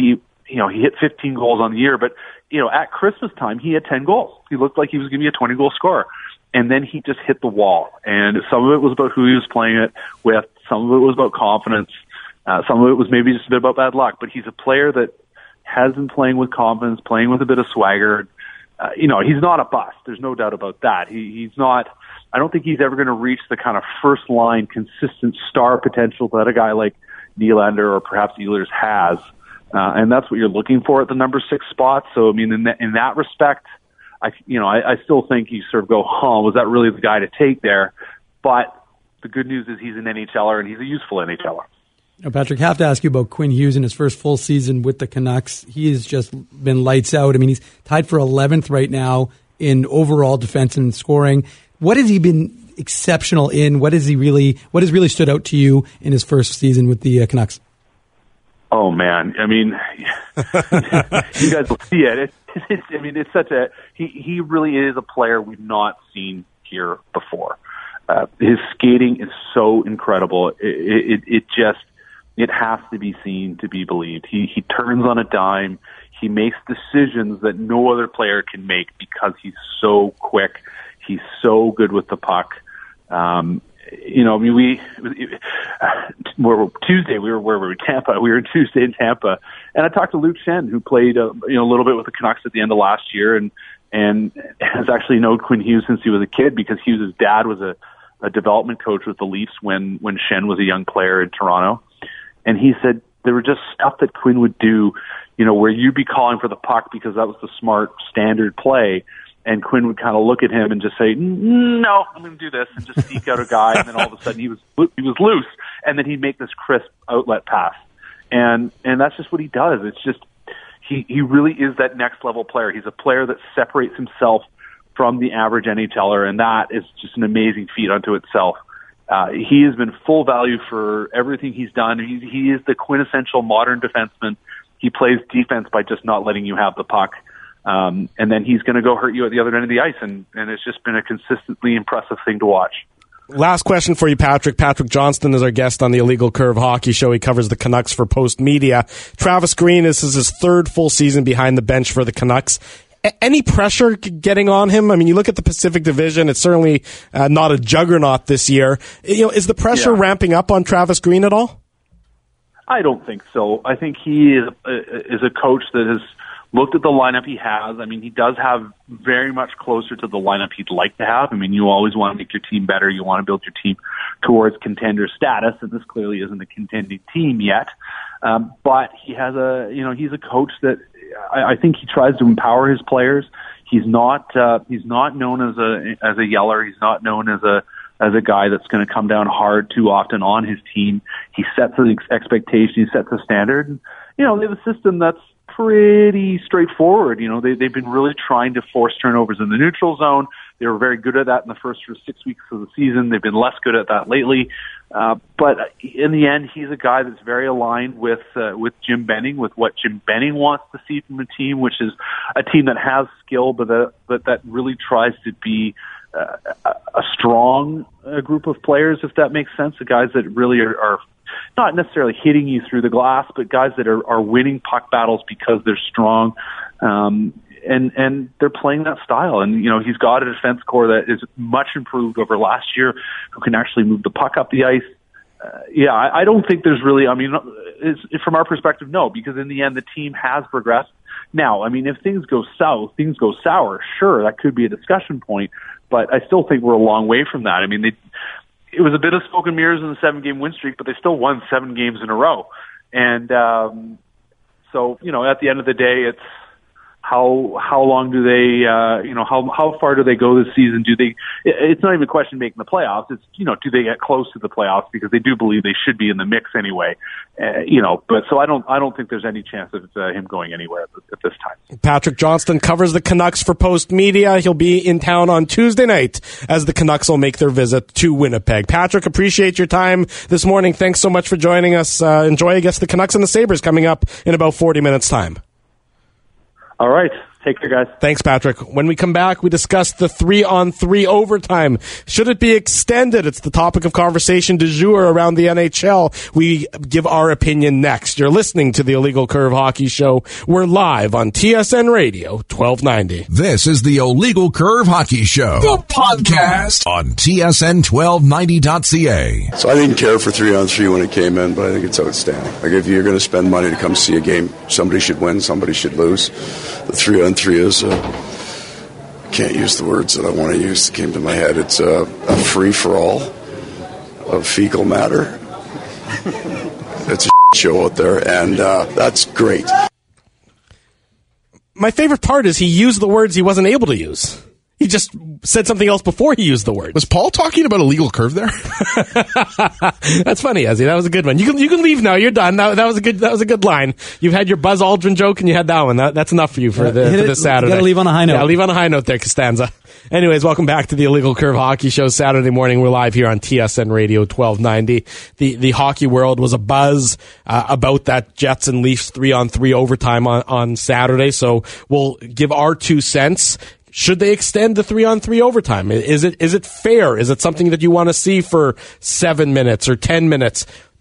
hit 15 goals on the year, but, at Christmas time, he had 10 goals. He looked like he was going to be a 20-goal scorer. And then he just hit the wall. And some of it was about who he was playing it with. Some of it was about confidence. Some of it was maybe just a bit about bad luck. But he's a player that has been playing with confidence, playing with a bit of swagger. He's not a bust. There's no doubt about that. He's not. I don't think he's ever going to reach the kind of first-line, consistent star potential that a guy like Nylander or perhaps Ehlers has. And that's what you're looking for at the number 6 spot. So, I mean, in that respect, I still think you sort of go, was that really the guy to take there? But the good news is he's an NHLer, and he's a useful NHLer. Now, Patrick, I have to ask you about Quinn Hughes in his first full season with the Canucks. He has just been lights out. I mean, he's tied for 11th right now in overall defense and scoring. What has he been exceptional in? What has really stood out to you in his first season with the Canucks? Oh man, I mean, you guys will see it. It's such a he really is a player we've not seen here before. His skating is so incredible. It just it has to be seen to be believed. He turns on a dime. He makes decisions that no other player can make because he's so quick. He's so good with the puck. Tuesday we were in Tampa. We were Tuesday in Tampa, and I talked to Luke Shen, who played a little bit with the Canucks at the end of last year, and has actually known Quinn Hughes since he was a kid because Hughes' dad was a development coach with the Leafs when Shen was a young player in Toronto, and he said there were just stuff that Quinn would do, where you'd be calling for the puck because that was the smart standard play. And Quinn would kind of look at him and just say, "No, I'm going to do this," and just seek out a guy. And then all of a sudden he was loose, and then he'd make this crisp outlet pass. And that's just what he does. It's just he really is that next level player. He's a player that separates himself from the average NHLer, and that is just an amazing feat unto itself. He has been full value for everything he's done. He is the quintessential modern defenseman. He plays defense by just not letting you have the puck. And then he's going to go hurt you at the other end of the ice, and it's just been a consistently impressive thing to watch. Last question for you, Patrick. Patrick Johnston is our guest on the Illegal Curve Hockey Show. He covers the Canucks for Post Media. Travis Green, this is his third full season behind the bench for the Canucks. Any pressure getting on him? I mean, you look at the Pacific Division, it's certainly not a juggernaut this year. Is the pressure ramping up on Travis Green at all? I don't think so. I think he is a coach that has looked at the lineup he has. I mean, he does have very much closer to the lineup he'd like to have. I mean, you always want to make your team better. You want to build your team towards contender status, and this clearly isn't a contending team yet. But he has he's a coach that I think he tries to empower his players. He's not known as a yeller. He's not known as a guy that's going to come down hard too often on his team. He sets the expectation. He sets the standard. And, they have a system that's pretty straightforward. They've been really trying to force turnovers in the neutral zone. They were very good at that in the first 6 weeks of the season. They've been less good at that lately. But in the end, he's a guy that's very aligned with Jim Benning, with what Jim Benning wants to see from a team, which is a team that has skill, but that really tries to be a strong group of players, if that makes sense. The guys that really are not necessarily hitting you through the glass, but guys that are winning puck battles because they're strong. And they're playing that style. And, he's got a defense core that is much improved over last year, who can actually move the puck up the ice. I don't think there's really, from our perspective, no, because in the end, the team has progressed. Now, if things go south, things go sour, sure, that could be a discussion point, but I still think we're a long way from that. It was a bit of smoke and mirrors in the 7-game win streak, but they still won 7 games in a row. And so, at the end of the day, it's how long do they, how far do they go this season? It's not even a question of making the playoffs. It's, do they get close to the playoffs? Because they do believe they should be in the mix anyway. But so I don't think there's any chance of him going anywhere at this time. Patrick Johnston covers the Canucks for Post Media. He'll be in town on Tuesday night as the Canucks will make their visit to Winnipeg. Patrick, appreciate your time this morning. Thanks so much for joining us. Enjoy, the Canucks and the Sabres coming up in about 40 minutes' time. All right. Take care, guys. Thanks, Patrick. When we come back, we discuss the 3-on-3 overtime. Should it be extended? It's the topic of conversation du jour around the NHL. We give our opinion next. You're listening to the Illegal Curve Hockey Show. We're live on TSN Radio 1290. This is the Illegal Curve Hockey Show, the podcast on TSN1290.ca. So I didn't care for 3-on-3 when it came in, but I think it's outstanding. Like, if you're going to spend money to come see a game, somebody should win, somebody should lose. The 3-on-3 is can't use the words that I want to use that came to my head. It's a free-for-all of fecal matter. It's a show out there, and that's great. My favorite part is he used the words he wasn't able to use. He just said something else before he used the word. Was Paul talking about Illegal Curve there? That's funny, Ezzy. That was a good one. You can leave now. You're done. That was a good line. You've had your Buzz Aldrin joke and you had that one. That's enough for you for this Saturday. You got to leave on a high note. Yeah, leave on a high note there, Costanza. Anyways, welcome back to the Illegal Curve Hockey Show. Saturday morning, we're live here on TSN Radio 1290. The hockey world was abuzz about that Jets and Leafs 3-on-3 overtime on Saturday. So we'll give our 2 cents. Should they extend the 3-on-3 overtime? Is it fair? Is it something that you want to see for 7 minutes or 10 minutes?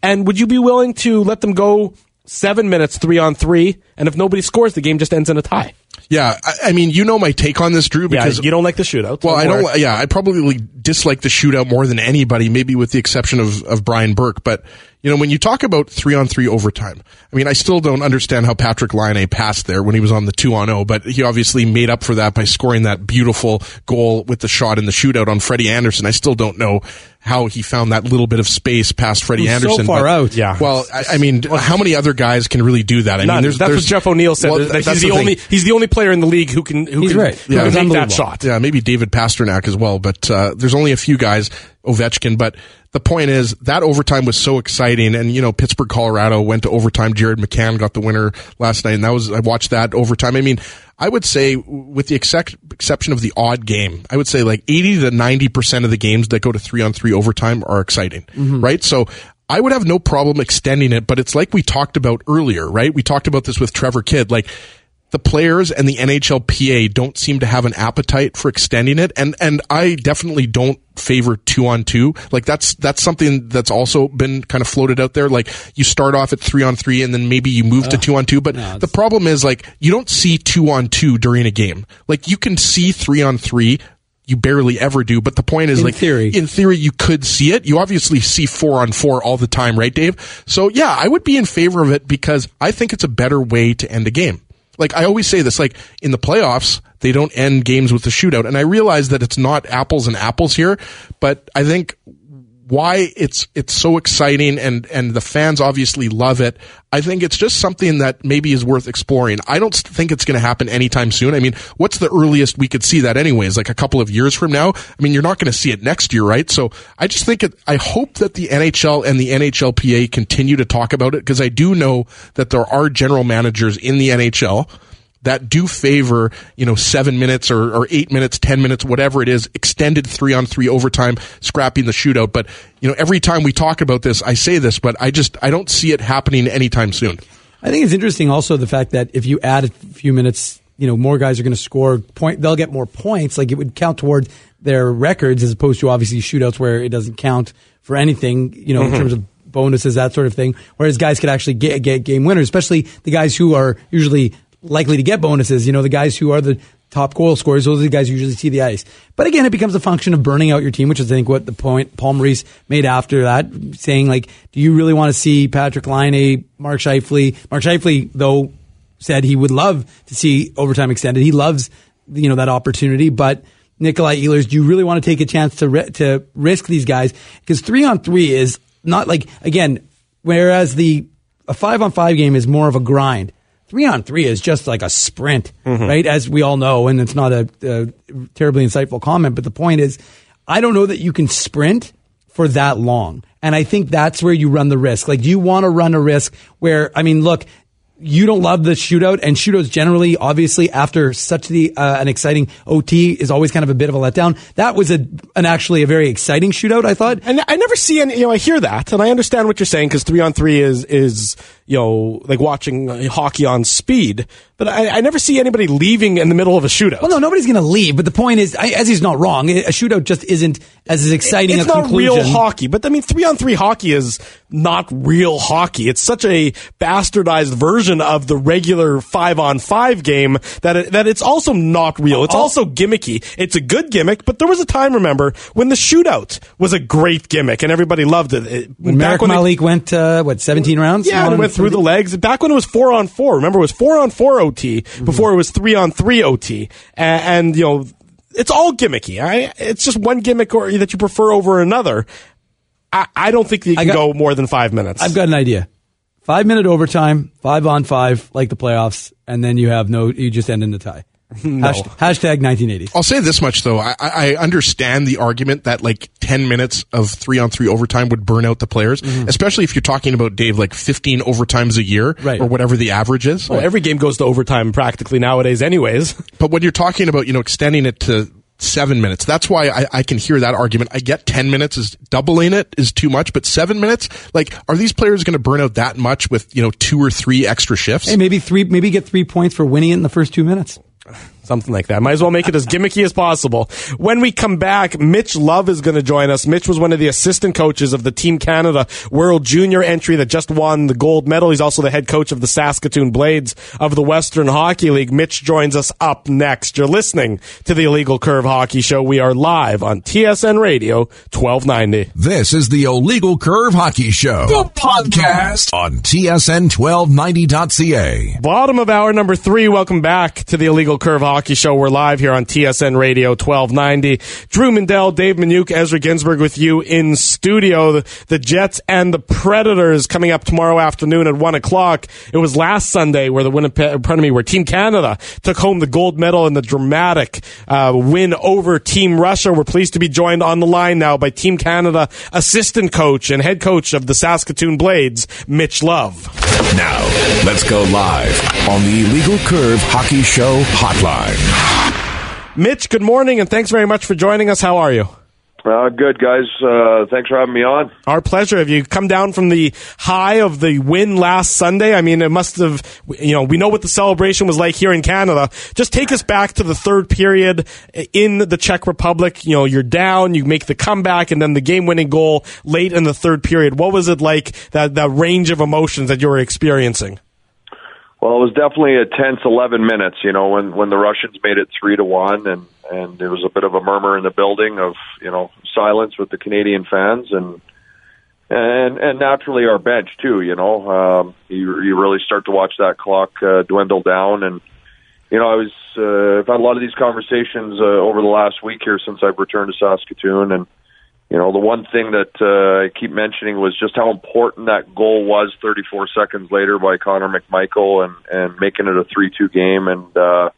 And would you be willing to let them go 7 minutes, 3-on-3, and if nobody scores, the game just ends in a tie? Yeah, I mean, you know my take on this, Drew, because you don't like the shootout. Well, I don't. Yeah, I probably dislike the shootout more than anybody, maybe with the exception of Brian Burke. But when you talk about 3-on-3 overtime, I mean, I still don't understand how Patrick Laine passed there when he was on the 2-on-0, but he obviously made up for that by scoring that beautiful goal with the shot in the shootout on Freddie Anderson. I still don't know how he found that little bit of space past Freddie Anderson. So far out. Yeah. Well, I mean, how many other guys can really do that? I mean, that's what Jeff O'Neill said. Well, that he's the only player in the league who can He's right. who can make that shot. Yeah, maybe David Pasternak as well, but there's only a few guys, Ovechkin, but the point is that overtime was so exciting, and Pittsburgh, Colorado went to overtime. Jared McCann got the winner last night, and I watched that overtime. I mean, I would say, with the exception of the odd game, I would say like 80 to 90% of the games that go to 3-on-3 overtime are exciting, right? So I would have no problem extending it, but it's like we talked about earlier, right? We talked about this with Trevor Kidd, like, the players and the NHLPA don't seem to have an appetite for extending it, and I definitely don't favor 2-on-2. Like that's something that's also been kind of floated out there. Like you start off at 3-on-3 and then maybe you move to 2-on-2. But the problem is like you don't see 2-on-2 during a game. Like you can see 3-on-3. You barely ever do, but the point is, in theory, you could see it. You obviously see 4-on-4 all the time, right, Dave? So yeah, I would be in favor of it because I think it's a better way to end a game. Like I always say this, like in the playoffs, they don't end games with a shootout. And I realize that it's not apples and apples here, but I think why it's so exciting and the fans obviously love it. I think it's just something that maybe is worth exploring. I don't think it's going to happen anytime soon. I mean, what's the earliest we could see that anyways? Like a couple of years from now? I mean, you're not going to see it next year, right? So I just think I hope that the NHL and the NHLPA continue to talk about it because I do know that there are general managers in the NHL that do favor, 7 minutes or 8 minutes, 10 minutes, whatever it is, extended 3-on-3 overtime, scrapping the shootout. But, every time we talk about this, I say this, but I don't see it happening anytime soon. I think it's interesting also the fact that if you add a few minutes, more guys are going to score they'll get more points. Like it would count toward their records as opposed to obviously shootouts where it doesn't count for anything, in terms of bonuses, that sort of thing. Whereas guys could actually get game winners, especially the guys who are usually likely to get bonuses, the guys who are the top goal scorers, those are the guys who usually see the ice. But again, it becomes a function of burning out your team, which is I think what the point Paul Maurice made after that, saying like, do you really want to see Patrick Laine, Mark Scheifele? Mark Scheifele, though, said he would love to see overtime extended. He loves, that opportunity, but Nikolai Ehlers, do you really want to take a chance to risk these guys? Because 3-on-3 is not like, again, whereas a 5-on-5 game is more of a grind. 3-on-3 is just like a sprint, right? As we all know, and it's not a terribly insightful comment, but the point is, I don't know that you can sprint for that long. And I think that's where you run the risk. Like, do you want to run a risk where, look, you don't love the shootout, and shootouts generally, obviously, after such an exciting OT is always kind of a bit of a letdown. That was actually a very exciting shootout, I thought. And I never see any, I hear that, and I understand what you're saying, because 3-on-3 is like watching hockey on speed, but I never see anybody leaving in the middle of a shootout. Well, no, nobody's going to leave, but the point is, as he's not wrong, a shootout just isn't as exciting a conclusion. It's not real hockey, but 3-on-3 hockey is not real hockey. It's such a bastardized version of the regular 5-on-5 game that it's also not real. It's also gimmicky. It's a good gimmick, but there was a time, remember, when the shootout was a great gimmick and everybody loved it. When Marek Malik went, 17 rounds? Yeah, and it went through the legs. Back when it was 4-on-4. Remember, it was 4-on-4 OT before it was 3-on-3 OT. And it's all gimmicky. It's just one gimmick that you prefer over another. I don't think that you can go more than 5 minutes. I've got an idea. 5-minute overtime, 5-on-5, like the playoffs, and then you just end in a tie. No. Hashtag 1980s. I'll say this much, though. I understand the argument that like 10 minutes of 3-on-3 overtime would burn out the players, especially if you're talking about, Dave, like 15 overtimes a year, right, or whatever the average is. Well, every game goes to overtime practically nowadays anyways. But when you're talking about, extending it to 7 minutes, that's why I can hear that argument. I get 10 minutes is doubling it is too much, but 7 minutes, like, are these players going to burn out that much with, 2 or 3 extra shifts? Hey, maybe get 3 points for winning it in the first 2 minutes. Something like that. Might as well make it as gimmicky as possible. When we come back, Mitch Love is going to join us. Mitch was one of the assistant coaches of the Team Canada World Junior entry that just won the gold medal. He's also the head coach of the Saskatoon Blades of the Western Hockey League. Mitch joins us up next. You're listening to the Illegal Curve Hockey Show. We are live on TSN Radio 1290. This is the Illegal Curve Hockey Show, the podcast on TSN1290.ca. Bottom of hour number 3. Welcome back to the Illegal Curve Hockey Show. We're live here on TSN Radio 1290. Drew Mindell, Dave Minuk, Ezra Ginsburg with you in studio. The Jets and the Predators coming up tomorrow afternoon at 1 o'clock. It was last Sunday where where Team Canada took home the gold medal in the dramatic win over Team Russia. We're pleased to be joined on the line now by Team Canada assistant coach and head coach of the Saskatoon Blades, Mitch Love. Now, let's go live on the Illegal Curve Hockey Show hotline. Mitch, good morning, and thanks very much for joining us. How are you? Good, guys. Thanks for having me on. Our pleasure. Have you come down from the high of the win last Sunday? I mean, it must have, we know what the celebration was like here in Canada. Just take us back to the third period in the Czech Republic. You're down, you make the comeback, and then the game-winning goal late in the third period. What was it like, that range of emotions that you were experiencing? Well, it was definitely a tense 11 minutes, when the Russians made it 3-1, and there was a bit of a murmur in the building of, silence with the Canadian fans and naturally our bench too, you really start to watch that clock dwindle down. And, I've had a lot of these conversations over the last week here since I've returned to Saskatoon. And, the one thing that I keep mentioning was just how important that goal was 34 seconds later by Connor McMichael and making it a 3-2 game. And,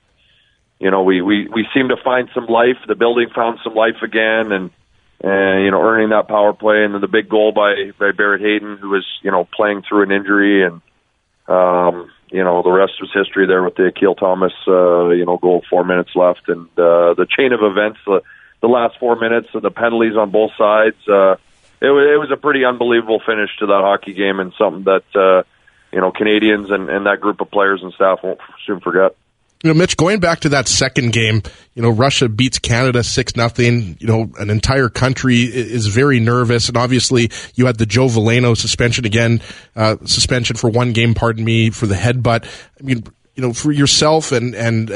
we seem to find some life. The building found some life again and earning that power play. And then the big goal by Barrett Hayton, who was, playing through an injury. And, the rest was history there with the Akil Thomas, goal, 4 minutes left. And the chain of events, the last 4 minutes and the penalties on both sides, it was a pretty unbelievable finish to that hockey game and something that, Canadians and that group of players and staff won't soon forget. Mitch, going back to that second game, Russia beats Canada 6-0. An entire country is very nervous. And obviously you had the Joe Veleno suspension again, suspension for 1 game, for the headbutt. I mean, for yourself and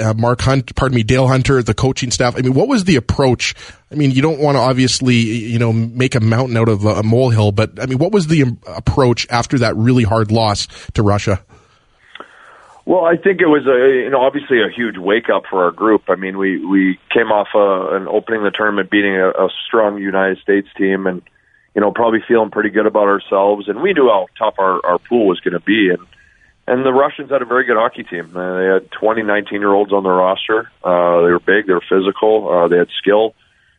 Dale Hunter, the coaching staff, what was the approach? You don't want to obviously, make a mountain out of a molehill, but what was the approach after that really hard loss to Russia? Well, I think it was obviously a huge wake up for our group. We came off an opening the tournament beating a strong United States team and, probably feeling pretty good about ourselves. And we knew how tough our pool was going to be. And the Russians had a very good hockey team. They had 20 19-year-olds on their roster. They were big, they were physical, they had skill.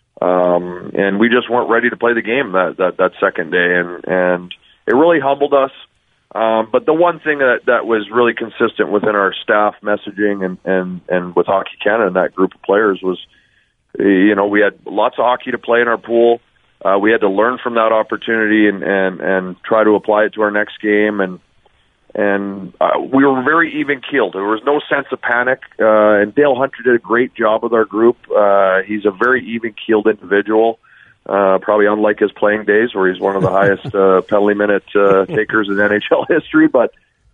And we just weren't ready to play the game that second day. And it really humbled us. But the one thing that was really consistent within our staff messaging and with Hockey Canada and that group of players was, we had lots of hockey to play in our pool. We had to learn from that opportunity and try to apply it to our next game. And we were very even keeled. There was no sense of panic. And Dale Hunter did a great job with our group. He's a very even keeled individual. Probably unlike his playing days where he's one of the highest penalty minute takers in NHL history. But,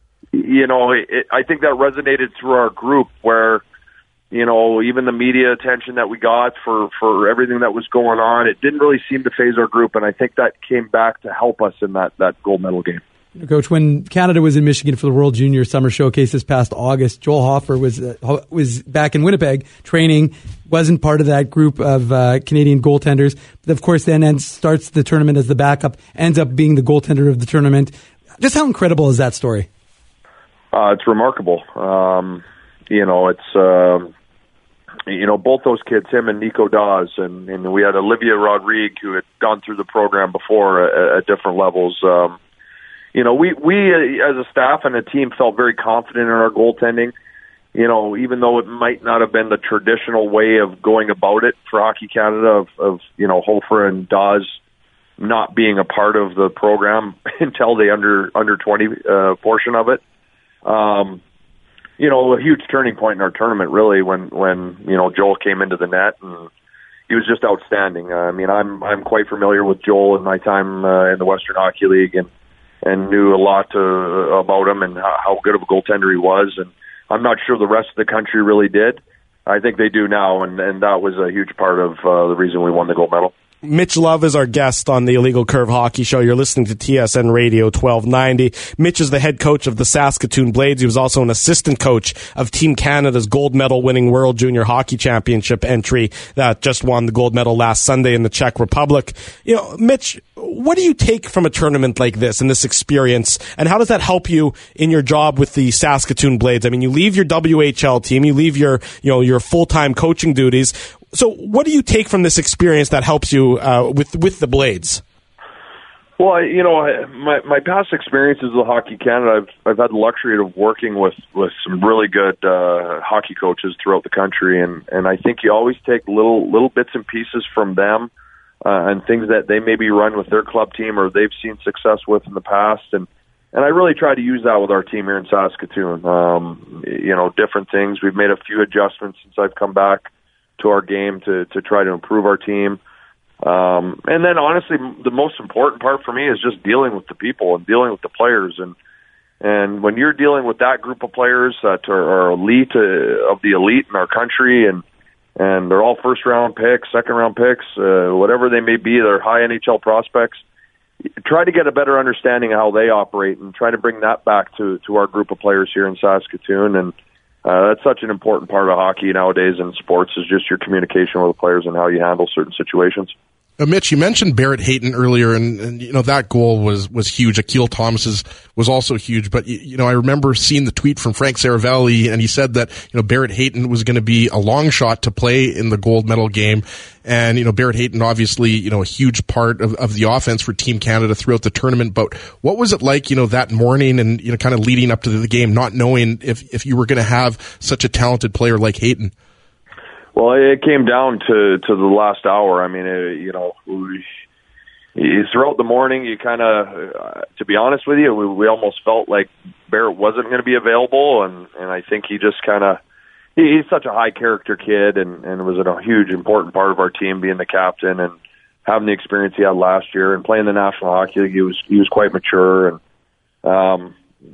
I think that resonated through our group where, even the media attention that we got for everything that was going on, it didn't really seem to phase our group. And I think that came back to help us in that gold medal game. Coach, when Canada was in Michigan for the World Junior Summer Showcase this past August, Joel Hofer was back in Winnipeg training, wasn't part of that group of Canadian goaltenders. But of course, then starts the tournament as the backup, ends up being the goaltender of the tournament. Just how incredible is that story? It's remarkable. Both those kids, him and Nico Dawes, and we had Olivia Rodrigue, who had gone through the program before at different levels. We as a staff and a team felt very confident in our goaltending. Even though it might not have been the traditional way of going about it for Hockey Canada of Hofer and Dawes not being a part of the program until the under 20 portion of it. a huge turning point in our tournament, really, when Joel came into the net, and he was just outstanding. I mean, I'm quite familiar with Joel in my time in the Western Hockey League, and knew a lot about him and how good of a goaltender he was. And I'm not sure the rest of the country really did. I think they do now, and that was a huge part of the reason we won the gold medal. Mitch Love is our guest on the Illegal Curve Hockey Show. You're listening to TSN Radio 1290. Mitch is the head coach of the Saskatoon Blades. He was also an assistant coach of Team Canada's gold medal winning World Junior Hockey Championship entry that just won the gold medal last Sunday in the Czech Republic. Mitch, what do you take from a tournament like this and this experience, and how does that help you in your job with the Saskatoon Blades? I mean, you leave your WHL team, you leave your full-time coaching duties. So what do you take from this experience that helps you with the Blades? Well, my past experiences with Hockey Canada, I've had the luxury of working with some really good hockey coaches throughout the country, and I think you always take little bits and pieces from them and things that they maybe run with their club team or they've seen success with in the past, and I really try to use that with our team here in Saskatoon. Different things. We've made a few adjustments since I've come back to our game to try to improve our team. And then honestly, the most important part for me is just dealing with the people and dealing with the players. And when you're dealing with that group of players that are elite of the elite in our country, and they're all first round picks, second round picks, whatever they may be, they're high NHL prospects, try to get a better understanding of how they operate and try to bring that back to our group of players here in Saskatoon. And that's such an important part of hockey nowadays in sports, is just your communication with the players and how you handle certain situations. Mitch, you mentioned Barrett Hayton earlier, and that goal was huge. Akil Thomas's was also huge, but I remember seeing the tweet from Frank Saravelli, and he said that Barrett Hayton was going to be a long shot to play in the gold medal game, and Barrett Hayton obviously a huge part of the offense for Team Canada throughout the tournament. But what was it like that morning and kind of leading up to the game, not knowing if you were going to have such a talented player like Hayton? Well, it came down to the last hour. I mean, throughout the morning, you kind of, to be honest with you, we almost felt like Barrett wasn't going to be available, and I think he just kind of, he's such a high character kid, and was a huge important part of our team, being the captain and having the experience he had last year and playing the National Hockey League. He was quite mature, and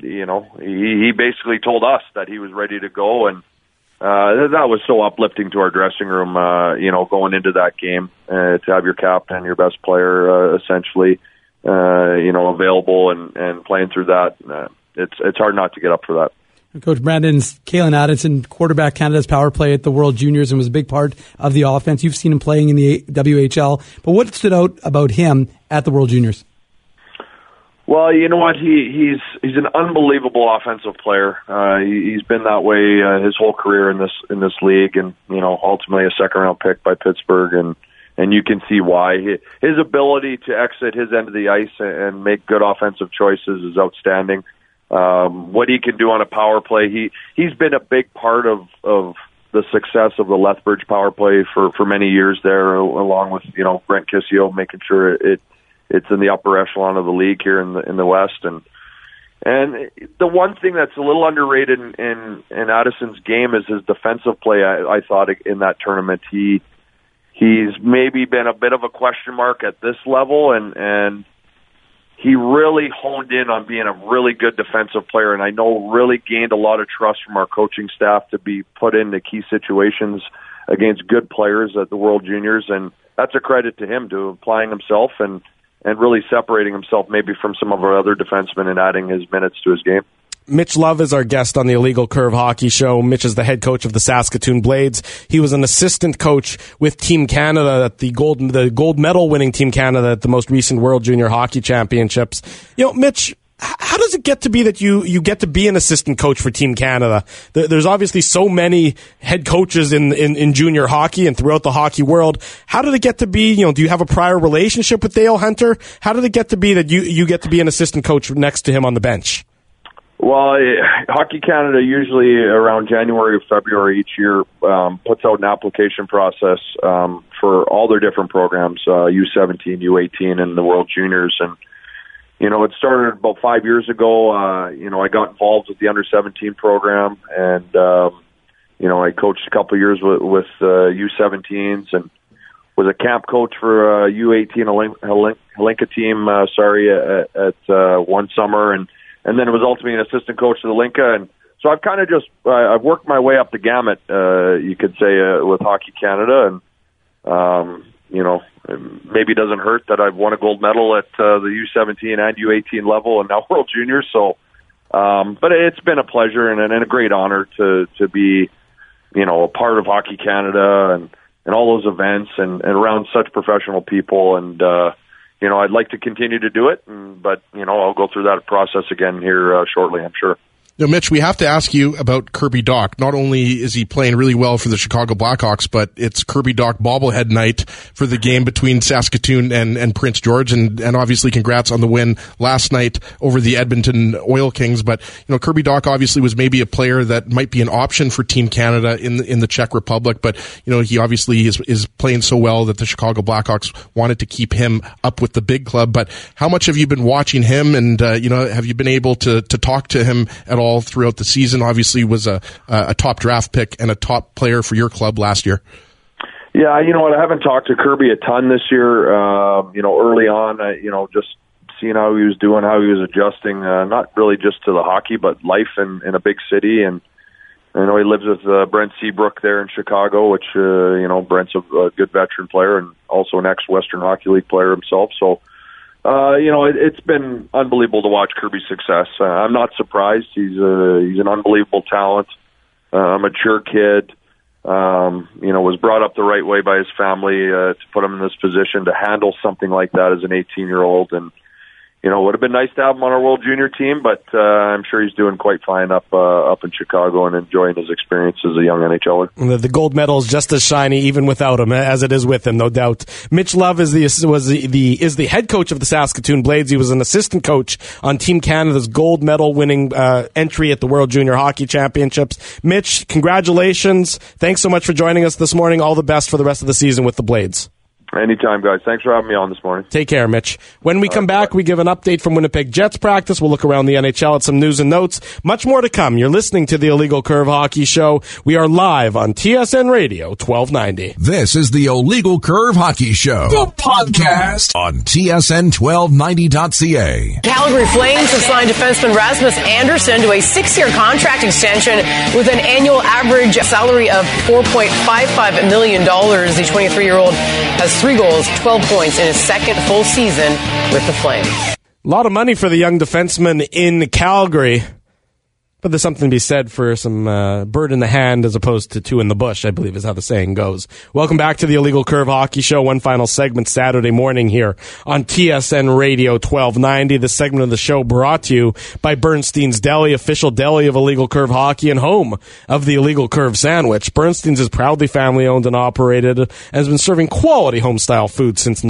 he basically told us that he was ready to go, and that was so uplifting to our dressing room, going into that game, to have your captain, your best player, essentially, available and playing through that. It's hard not to get up for that. Coach Brandon's Kalen Addison, quarterback Canada's power play at the World Juniors, and was a big part of the offense. You've seen him playing in the WHL, but what stood out about him at the World Juniors? Well, you know what? He's an unbelievable offensive player. He's been that way his whole career in this league, and ultimately a second round pick by Pittsburgh, and you can see why. His ability to exit his end of the ice and make good offensive choices is outstanding. What he can do on a power play, he's been a big part of the success of the Lethbridge power play for many years there, along with Brent Kissio, making sure it's in the upper echelon of the league here in the West. And the one thing that's a little underrated in Addison's game is his defensive play. I thought in that tournament he's maybe been a bit of a question mark at this level, and he really honed in on being a really good defensive player, and I know really gained a lot of trust from our coaching staff to be put into key situations against good players at the World Juniors, and that's a credit to him, to applying himself and really separating himself maybe from some of our other defensemen and adding his minutes to his game. Mitch Love is our guest on the Illegal Curve Hockey Show. Mitch is the head coach of the Saskatoon Blades. He was an assistant coach with Team Canada at the gold medal winning Team Canada at the most recent World Junior Hockey Championships. Mitch, how does it get to be that you get to be an assistant coach for Team Canada? There's obviously so many head coaches in junior hockey and throughout the hockey world. How did it get to be, do you have a prior relationship with Dale Hunter? How did it get to be that you get to be an assistant coach next to him on the bench? Well, Hockey Canada usually around January or February each year puts out an application process for all their different programs, U17, U18, and the World Juniors. And it started about 5 years ago. I got involved with the under-17 program, and I coached a couple of years with U17s, and was a camp coach for U18 Helinka team. At one summer, and then it was ultimately an assistant coach to the Helinka, and so I've kind of I've worked my way up the gamut, you could say, with Hockey Canada, and maybe it doesn't hurt that I've won a gold medal at the U17 and U18 level, and now World Juniors. So, but it's been a pleasure and a great honor to be, a part of Hockey Canada and all those events and around such professional people. And I'd like to continue to do it, but I'll go through that process again here shortly, I'm sure. Mitch, we have to ask you about Kirby Dach. Not only is he playing really well for the Chicago Blackhawks, but it's Kirby Dach bobblehead night for the game between Saskatoon and Prince George. And obviously congrats on the win last night over the Edmonton Oil Kings. But, Kirby Dach obviously was maybe a player that might be an option for Team Canada in the Czech Republic. But, he obviously is playing so well that the Chicago Blackhawks wanted to keep him up with the big club. But how much have you been watching him? And, have you been able to talk to him at all throughout the season? Obviously was a top draft pick and a top player for your club last year. Yeah, I haven't talked to Kirby a ton this year. Early on, just seeing how he was doing, how he was adjusting, not really just to the hockey, but life in a big city. And I know he lives with Brent Seabrook there in Chicago, which, Brent's a good veteran player and also an ex-Western Hockey League player himself. So, it's been unbelievable to watch Kirby's success. I'm not surprised. He's an unbelievable talent, a mature kid. Was brought up the right way by his family to put him in this position to handle something like that as an 18-year-old. And would have been nice to have him on our World Junior team, but I'm sure he's doing quite fine up in Chicago and enjoying his experience as a young NHLer. The gold medal is just as shiny even without him as it is with him, no doubt. Mitch Love is the head coach of the Saskatoon Blades. He was an assistant coach on Team Canada's gold medal winning entry at the World Junior Hockey Championships. Mitch, congratulations. Thanks so much for joining us this morning. All the best for the rest of the season with the Blades. Anytime, guys. Thanks for having me on this morning. Take care, Mitch. When we come back, we give an update from Winnipeg Jets practice. We'll look around the NHL at some news and notes. Much more to come. You're listening to the Illegal Curve Hockey Show. We are live on TSN Radio 1290. This is the Illegal Curve Hockey Show, the podcast on TSN1290.ca. Calgary Flames have signed defenseman Rasmus Andersson to a 6-year contract extension with an annual average salary of $4.55 million. The 23-year-old has 3 goals, 12 points in his second full season with the Flames. A lot of money for the young defenseman in Calgary. But there's something to be said for some bird in the hand as opposed to 2 in the bush, I believe is how the saying goes. Welcome back to the Illegal Curve Hockey Show. One final segment Saturday morning here on TSN Radio 1290. This segment of the show brought to you by Bernstein's Deli, official deli of Illegal Curve Hockey and home of the Illegal Curve Sandwich. Bernstein's is proudly family-owned and operated and has been serving quality home-style food since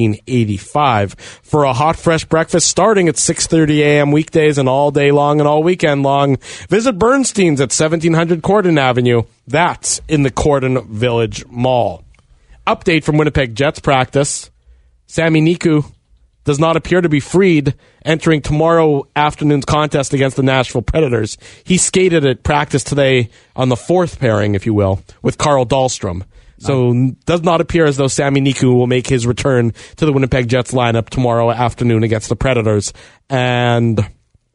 1985. For a hot, fresh breakfast starting at 6:30 a.m. weekdays and all day long and all weekend long, visit Bernstein's at 1700 Corden Avenue. That's in the Corden Village Mall. Update from Winnipeg Jets practice. Sami Niku does not appear to be freed entering tomorrow afternoon's contest against the Nashville Predators. He skated at practice today on the 4th pairing, if you will, with Carl Dahlstrom. So does not appear as though Sami Niku will make his return to the Winnipeg Jets lineup tomorrow afternoon against the Predators. And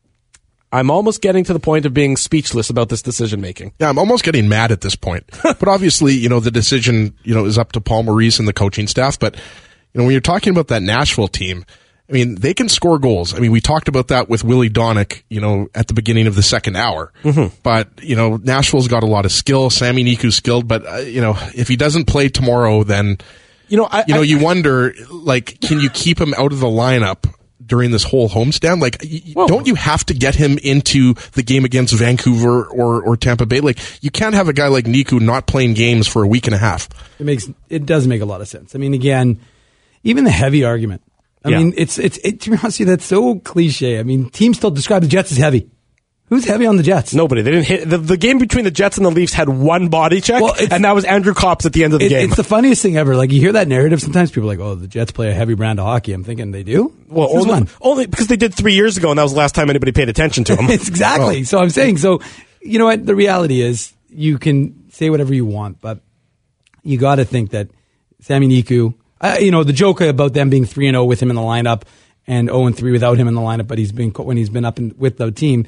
I'm almost getting to the point of being speechless about this decision-making. Yeah, I'm almost getting mad at this point. But obviously, the decision, is up to Paul Maurice and the coaching staff. But, when you're talking about that Nashville team, I mean, they can score goals. I mean, we talked about that with Willie Donick, at the beginning of the second hour. Mm-hmm. But, Nashville's got a lot of skill. Sami Niku's skilled. But, if he doesn't play tomorrow, then, you wonder, can you keep him out of the lineup during this whole homestand? Don't you have to get him into the game against Vancouver or Tampa Bay? You can't have a guy like Niku not playing games for a week and a half. It does make a lot of sense. I mean, again, even the heavy argument. I mean, it's to be honest with you, that's so cliche. I mean, teams still describe the Jets as heavy. Who's heavy on the Jets? Nobody. They didn't hit. The game between the Jets and the Leafs had one body check, and that was Andrew Kops at the end of the game. It's the funniest thing ever. Like, you hear that narrative, sometimes people are like, oh, the Jets play a heavy brand of hockey. I'm thinking they do? Well, only because they did 3 years ago, and that was the last time anybody paid attention to them. It's exactly. So I'm saying, you know what? The reality is, you can say whatever you want, but you got to think that Sami Niku, the joke about them being 3-0 with him in the lineup and 0-3 without him in the lineup, but when he's been up with the team,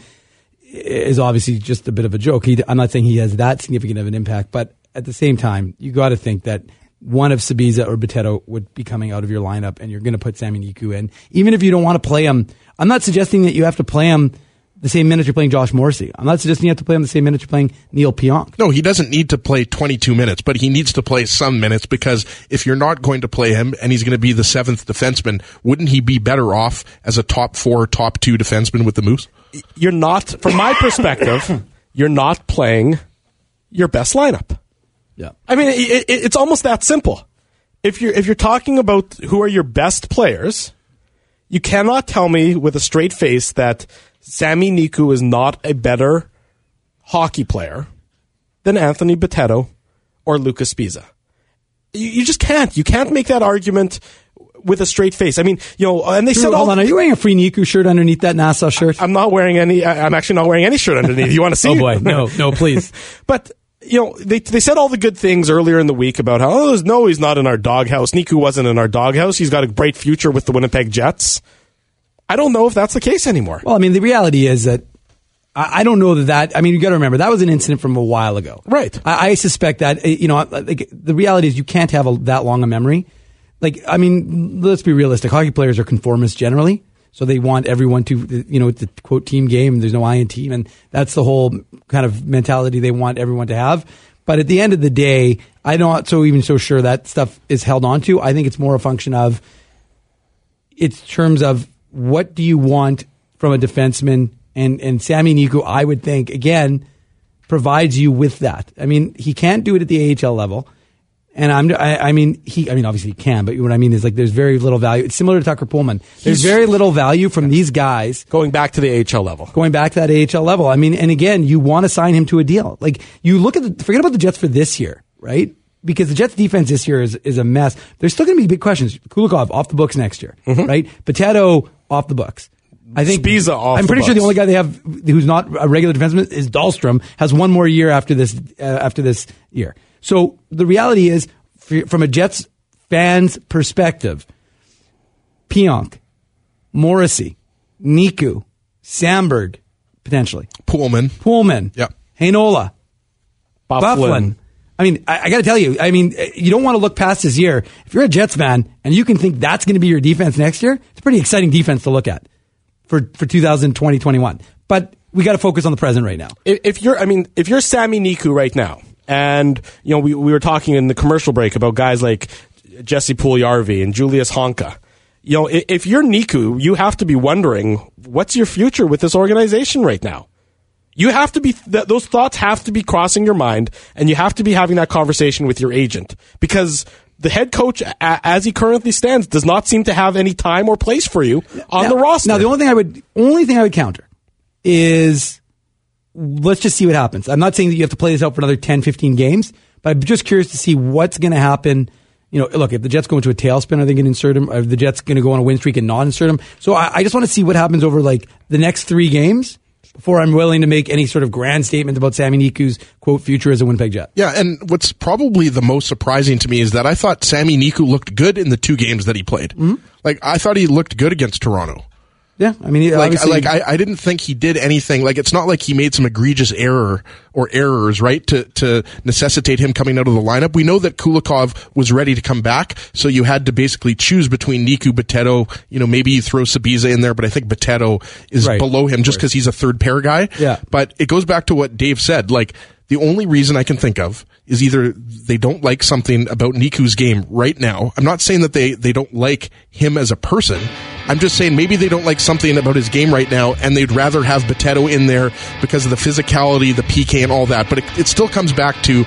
is obviously just a bit of a joke. I'm not saying he has that significant of an impact, but at the same time, you got to think that one of Sabisa or Boteto would be coming out of your lineup, and you're going to put Sami Niku in. Even if you don't want to play him, I'm not suggesting that you have to play him the same minutes you're playing Josh Morrissey. I'm not suggesting you have to play him the same minutes you're playing Neil Pionk. No, he doesn't need to play 22 minutes, but he needs to play some minutes, because if you're not going to play him and he's going to be the seventh defenseman, wouldn't he be better off as a top 4, top 2 defenseman with the Moose? You're not, from my perspective, you're not playing your best lineup. Yeah. I mean, it's almost that simple. If you're talking about who are your best players, you cannot tell me with a straight face that Sami Niku is not a better hockey player than Anthony Boteto or Lucas Spiza. You just can't. You can't make that argument with a straight face. I mean, and they said, hold on, are you wearing a Free Niku shirt underneath that Nassau shirt? I'm not wearing any. I'm actually not wearing any shirt underneath. You want to see? Oh boy, no, please. But they said all the good things earlier in the week about how he's not in our doghouse. Niku wasn't in our doghouse. He's got a bright future with the Winnipeg Jets. I don't know if that's the case anymore. Well, I mean, the reality is that I don't know that. I mean, you got to remember that was an incident from a while ago, right? I suspect that the reality is you can't have that long a memory. Like, I mean, let's be realistic. Hockey players are conformists generally, so they want everyone to, the quote team game. There's no I in team, and that's the whole kind of mentality they want everyone to have. But at the end of the day, I'm not so sure that stuff is held on to. I think it's more a function of it's terms of what do you want from a defenseman, and Sami Niku, I would think, again, provides you with that. I mean, he can't do it at the AHL level. And obviously he can, but what I mean is, like, there's very little value. It's similar to Tucker Pullman. There's very little value from these guys going back to the AHL level. Going back to that AHL level. I mean, and again, you want to sign him to a deal. Like, you look at forget about the Jets for this year, right? Because the Jets defense this year is a mess. There's still going to be big questions. Kulikov off the books next year, right? Boteto off the books. I think Spiza off. I'm pretty sure the only guy they have who's not a regular defenseman is Dahlstrom. Has one more year after this year. So the reality is, from a Jets fan's perspective, Pionk, Morrissey, Niku, Samberg, potentially. Pullman. Yep. Heinola. Byfuglien. I mean, I got to tell you, you don't want to look past this year. If you're a Jets fan and you can think that's going to be your defense next year, it's a pretty exciting defense to look at for 2020-21. But we got to focus on the present right now. If you're Sami Niku right now, and we were talking in the commercial break about guys like Jesse Puljujarvi and Julius Honka. If you're Niku, you have to be wondering, what's your future with this organization right now? You have to be, those thoughts have to be crossing your mind, and you have to be having that conversation with your agent, because the head coach, as he currently stands, does not seem to have any time or place for you on the roster. Now, the only thing I would counter is, let's just see what happens. I'm not saying that you have to play this out for another 10, 15 games, but I'm just curious to see what's going to happen. Look, if the Jets go into a tailspin, are they going to insert him? Are the Jets going to go on a win streak and not insert him? So I just want to see what happens over, like, the next 3 games before I'm willing to make any sort of grand statement about Sami Niku's, quote, future as a Winnipeg Jet. Yeah, and what's probably the most surprising to me is that I thought Sami Niku looked good in the 2 games that he played. Mm-hmm. Like, I thought he looked good against Toronto. Yeah, I mean, I didn't think he did anything. Like, it's not like he made some egregious error or errors, right, to necessitate him coming out of the lineup. We know that Kulikov was ready to come back, so you had to basically choose between Niku, Boteto. Maybe you throw Sabisa in there, but I think Boteto is below him just because he's a third pair guy. Yeah. But it goes back to what Dave said. Like, the only reason I can think of is either they don't like something about Niku's game right now. I'm not saying that they don't like him as a person. I'm just saying maybe they don't like something about his game right now, and they'd rather have Boteto in there because of the physicality, the PK, and all that. But it still comes back to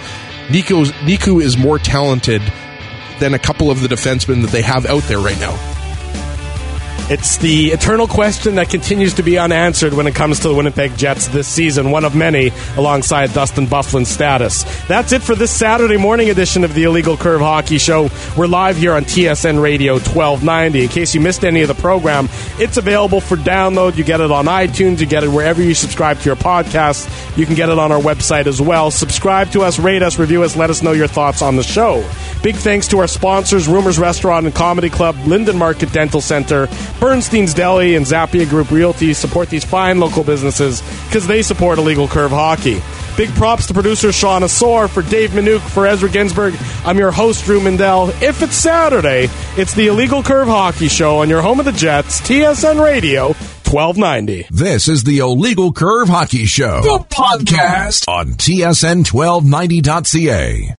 Niku is more talented than a couple of the defensemen that they have out there right now. It's the eternal question that continues to be unanswered when it comes to the Winnipeg Jets this season, one of many, alongside Dustin Byfuglien's status. That's it for this Saturday morning edition of the Illegal Curve Hockey Show. We're live here on TSN Radio 1290. In case you missed any of the program, it's available for download. You get it on iTunes. You get it wherever you subscribe to your podcasts. You can get it on our website as well. Subscribe to us, rate us, review us, let us know your thoughts on the show. Big thanks to our sponsors, Rumors Restaurant and Comedy Club, Linden Market Dental Center, Bernstein's Deli, and Zappia Group Realty. Support these fine local businesses because they support Illegal Curve Hockey. Big props to producer Sean Asor. For Dave Minuk, for Ezra Ginsburg, I'm your host, Drew Mindell. If it's Saturday, it's the Illegal Curve Hockey Show on your home of the Jets, TSN Radio 1290. This is the Illegal Curve Hockey Show, the podcast on TSN1290.ca.